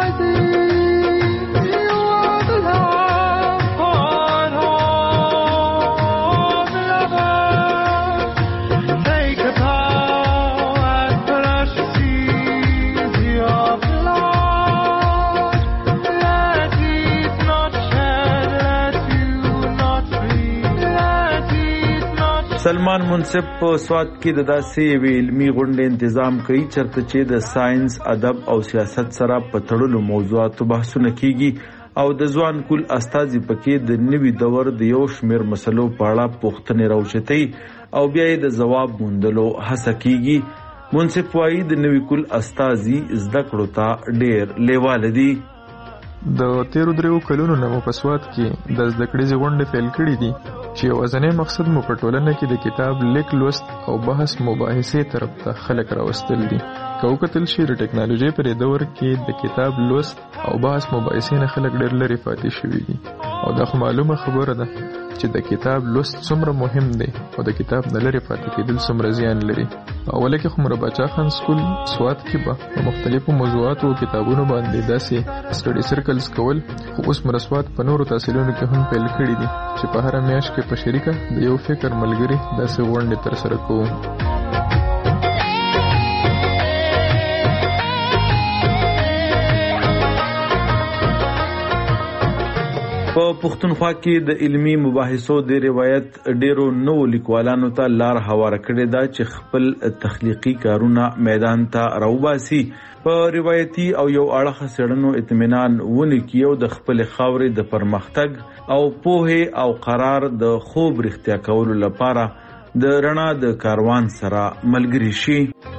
سلمان منصف په سوات کې د داسې علمي غونډې تنظیم کوي چرته چې د ساينس، ادب او سیاست سره په تړلو موضوعاتو بحثونه کیږي او د ځوان کول استازي پکې د نوي دور د یو شمېر مسلو په اړه پوښتنې راوچتي او بیا د جواب موندلو هڅه کیږي. منصف وايي د نوي کول استازي زده کړو ته ډېر لیواله دي. د 13 کلونو نه په سوات کې د زده کړې غونډې پیل کړې دي چې یو ځنې مقصد مو په ټولنه کې د کتاب لیک، لوست او بحث مباحثې طرف ته خلک راوستل دي. که وکتل شي د ټکنالوژي پر دور کې د کتاب لوست او بحث مباحثې نه خلک ډېر لري پاتې شوي دي او دا خو معلومه خبره ده چې د کتاب لوست څومره مهم دی او د کتاب نه لري پاتې کېدل څومره زیان لري. اوله کې خو باچا خان سکول سوات کې به په مختلفو موضوعاتو او کتابونو باندې داسې سټډي سرکلز کول، خو اوس سوات په نورو تحصیلونو کې هم پیل کړي دي چې په هر میاشت کې په شریکه د یو فکر ملګری داسې غونډې ترسره کوو. په پښتونخوا کې د علمی مباحثو د روایت ډیرو نو لیکوالانو ته لار هواره کړې ده چې خپل تخلیقي کارونه میدان ته راوباسي، په روایتي او یو اړخ سړنو اطمینان ونکي او د خپل خاورې د پرمختګ او پوهه او قرار د خوب رښتیا کولو لپاره د رڼا د کاروان سره ملګری شي.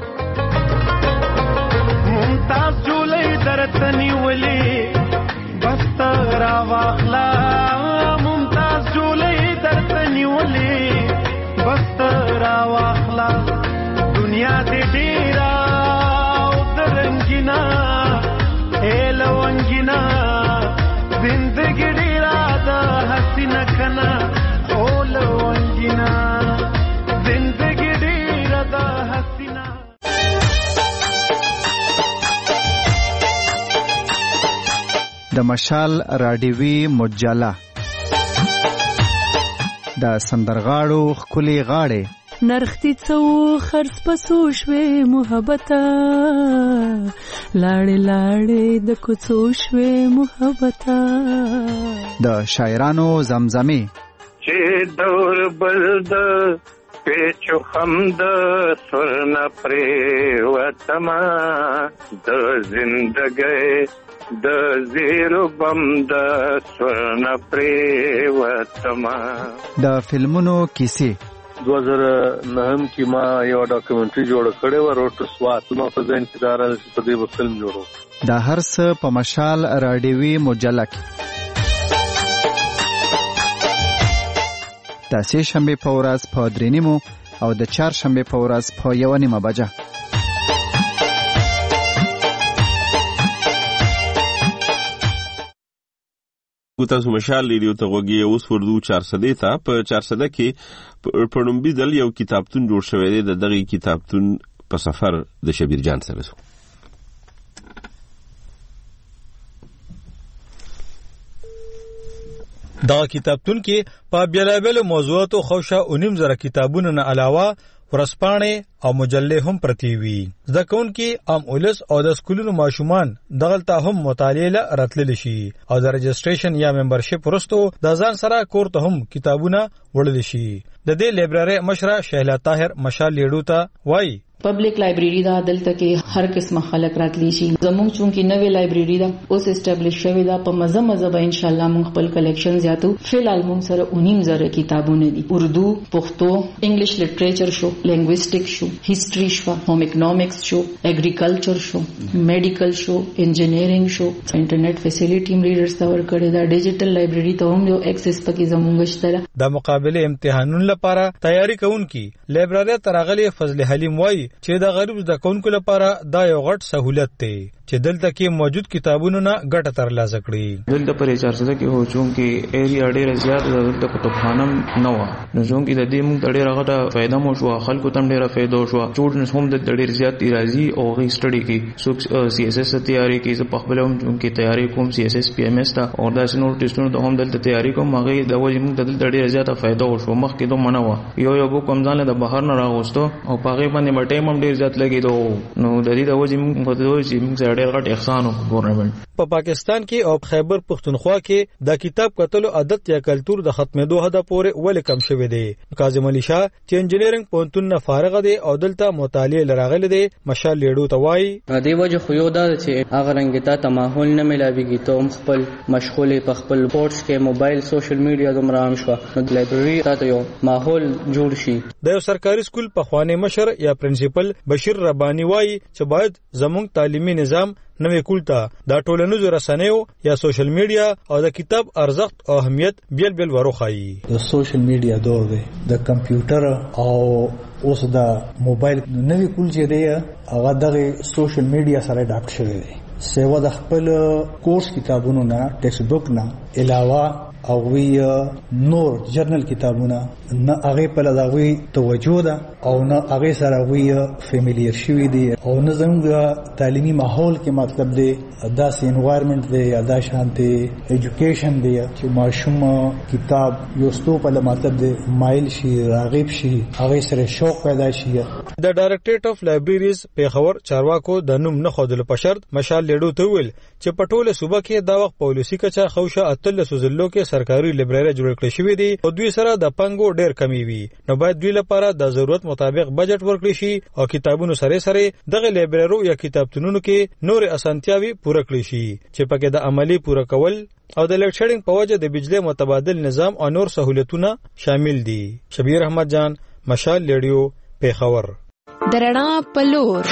ممتاز جولې درتنی ولي بستر واخلا، ممتاز جولې درتنی ولي بستر واخلا، دنیا دې ډیرا او درنګینا هلونګینا، زندګی ډیرا د حسینه کنا اولونګینا، زندګی ډیرا د حسینه. د مشال راډیوي مجله د سندرغاړو خولي غاړې نرختی څو خرڅ پسو شوي محبته، لاړې لاړې د کوڅو شوي محبته، د شاعرانو زمزمه چې دور بلد پیچو خمد سرنا پرې وتما، د زندګۍ د زیرو بم د سرنا پرې وتما. د فلمونو کیسې 2009 کې ما یو ډاکومنټري جوړ کړی و، روټ سوات، نو په ځین کې دار په دې فلم جوړو. د هر څه په مشال راډیوي مجله کې د سه شنبه په ورځ په 3:30 او د چهارشنبه په ورځ په 1:30 بجه. تاسو مشال ریډیو ته غوږی اوس وردو 400 ته په 400 کې پړمبي دل یو کتابتون جوړ شوی دی. د دغه کتابتون په سفر د شبیر جان سره سو. دا کتابتون کې په بیلابل موضوعاتو خوشا 19 کتابونو نه علاوه ورسپانې او مجلې هم پرتی وي. زده کوونکي عام اولس او د سکولونو ماشومان دغلته هم مطالعه راتللی شي او د رجسټریشن یا ممبرشپ وروسته د ځان سره کور ته هم کتابونه وړل شي. د دې لایبرری مشره شهلا طاهر مشال لیډو ته وایي پبلک لایبرری دا دلته کې هر قسمه خلک راتلی شي. زموږ چونکی نوې لایبرری دا اوس اسټابلیش شوې ده، په مزه مزه به ان شاء الله موږ خپل کلیکشن زیاتو. فلحال موږ سره 19 کتابونه دي، اردو، پښتو، انګلیش لټریچر شو، لینګویسټک شو، هیستوري شو، ہوم اکونومکس شو، اګریکلچر شو، میډیکل شو، انجینیرینګ شو. انټرنیټ فیسیلیټی ریډرز ته ورکړی دا ډیجیټل لایبرری ته هم یو اکسس پکې زموږ شته. د مقابله امتحانونو لپاره تیاری کوونکي لایبرری ترغلي فضل حلیم وایي چې د غریب زده کوونکو لپاره دا یو غټ سہولت دی چې دلته کې موجود کتابونو نه ګټه ترلاسه کړي. دلته پر 400 کې هو چون کې ایریا ډېر زیات دلته کتابخانه نه و، نو چون کې د دې موږ ډېر غټه فائدہ مو شو، خلکو تم ډېر فائدہ شو. سټوډنټس هم د ډېر زیات راځي او غي سټډي کې سو سی اس اس تیاری کې زه په خپل هم چون کې تیاری کوم سی اس اس پی ام اس تا او دا سنور ټیسټونو ته هم دلته تیاری کوم. هغه د وجه موږ دلته ډېر زیات فائدہ شو. مخکې دوه منو یو بو کوم ځان له بهر نه راغوستو او پاغه باندې مټې هم ډېر زیات لګیدو، نو د دې د وجه موږ په دوی چې موږ ډېر غټ احسان گورنمنت. په پاکستان کې او خیبر پختونخوا کې د کتاب کتلو عادت یا کلچر د ختمېدو هدا پورې ول کم شوی دی. کاظم علي شاه چې انجینرینګ پونتون نه فارغ دی او دلته مطالعه لراغلی دی مشال لیډو ته وایي دی وجه خو یو دا چې هغه رنګ ته ماحول نه ملاويږي، ته هم خپل مشغوله په خپل پورټس کې موبایل سوشل میډیا دومره عام شو، نو لایبرری ته یو ماحول جوړ شي. د یو سرکاري سکول په خواني مشر یا پرنسپل بشیر ربانی وایي چې باید زموږ تعلیمي نظام نوې کولتا دا ټولنیزو رسنیو یا سوشل میډیا او د کتاب ارزښت او اهمیت بیل بیل وروخایي. د سوشل میډیا دور دی، د کمپیوټر او اوس د موبایل نوې کول چې دی هغه د سوشل میډیا سره اډاپټ شوی دی. سیوا د خپل کورس کتابونو نه ټیکسټ بوک نه علاوه او وی نور جرنل کتابونه نه هغه په لږه توجه ده او نه هغه سره وی فیملییر شوی دي او نه زموږ تعلیمي ماحول کې مطلب دی داسې انوایرنمنت دی یا دا شانتي ایجوکیشن دی چې ماشوم کتاب یوستو په مطلب دی مایل شي راغب شي هغه سره شوق پیدا شي. د ډایریکټریټ اف لایبرریز پیښور چارواکو د نوم نه خودل په شرط مشال لیډو ته ویل چې په ټوله صوبه کې دا وخت پالیسي کچا خوشه اتل سوزلو کې سرکاري لایبرری جوړ کړی شوی دی او دوی سره د پنګو ډیر کمی وي نو باید دوی لپاره د ضرورت مطابق بجټ ورکړي شي او کتابونو سره سره دغه لایبرریو یا کتابتونونو کې نور اسانتیاوي پوره کړي شي چې پکې د عملی پوره کول او د لیډ شیډینګ په وجه د بجلی متبادل نظام او نور سہولتونه شامل دي. شبیر احمد جان، مشال لیډیو، پیښور. درنا پلور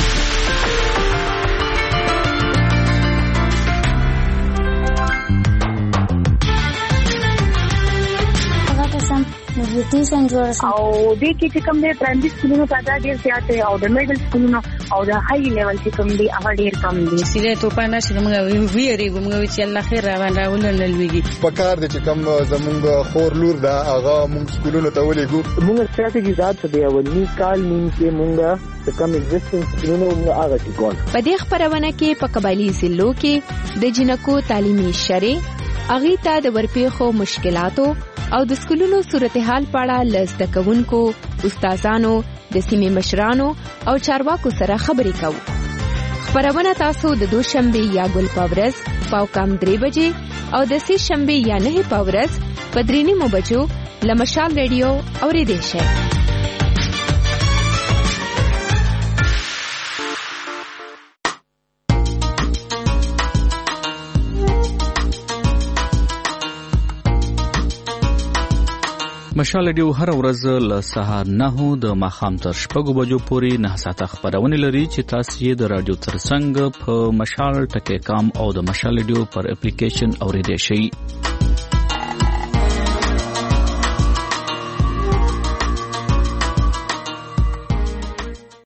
نیوټریشن جوړ شو او د کې چې کوم د پرایمري سکولونو تعداد ډیر زیات دی او د میډل سکولونو او د هاي لیول چې کوم دی هغه ډیر کم دي. سیده توپانه چې موږ ویریږو موږ چې الله خیر راوړل لويږي په کار د چې کوم زمونږ خور لور دا هغه موږ سکولونو ته ولېګو. موږ ستراتیژي ذات څه دی اولنی کال نیم کې موږ کوم ایگزیسټنس سکولونو موږ هغه کې کول. په دې خبرونه کې په قبایلی ضلعو کې د جنکو تعلیمي شری اغي ته د ورپېخو مشکلاتو او د سکولونو صورتحال په اړه لزده کوونکو، استادانو، د سیمې مشرانو او چارواکو سره خبرې کوو. خبرونه تاسو د دوشنبه یا ګل پاورز پاوکام 3 بجې او د سې شنبه یا 9 پاورز په 3 بجو لمشال ریډیو اوریدئ شئ. مشال ریډیو هر ورځ له سهار 9 د ماښام تر 6 بجو پورې 9 ساعته خبرونه لري چې تاسو یې د رادیو ترڅنګ په مشال ټکی کام او د مشال ریډیو پر اپلیکیشن اوریدئ شئ.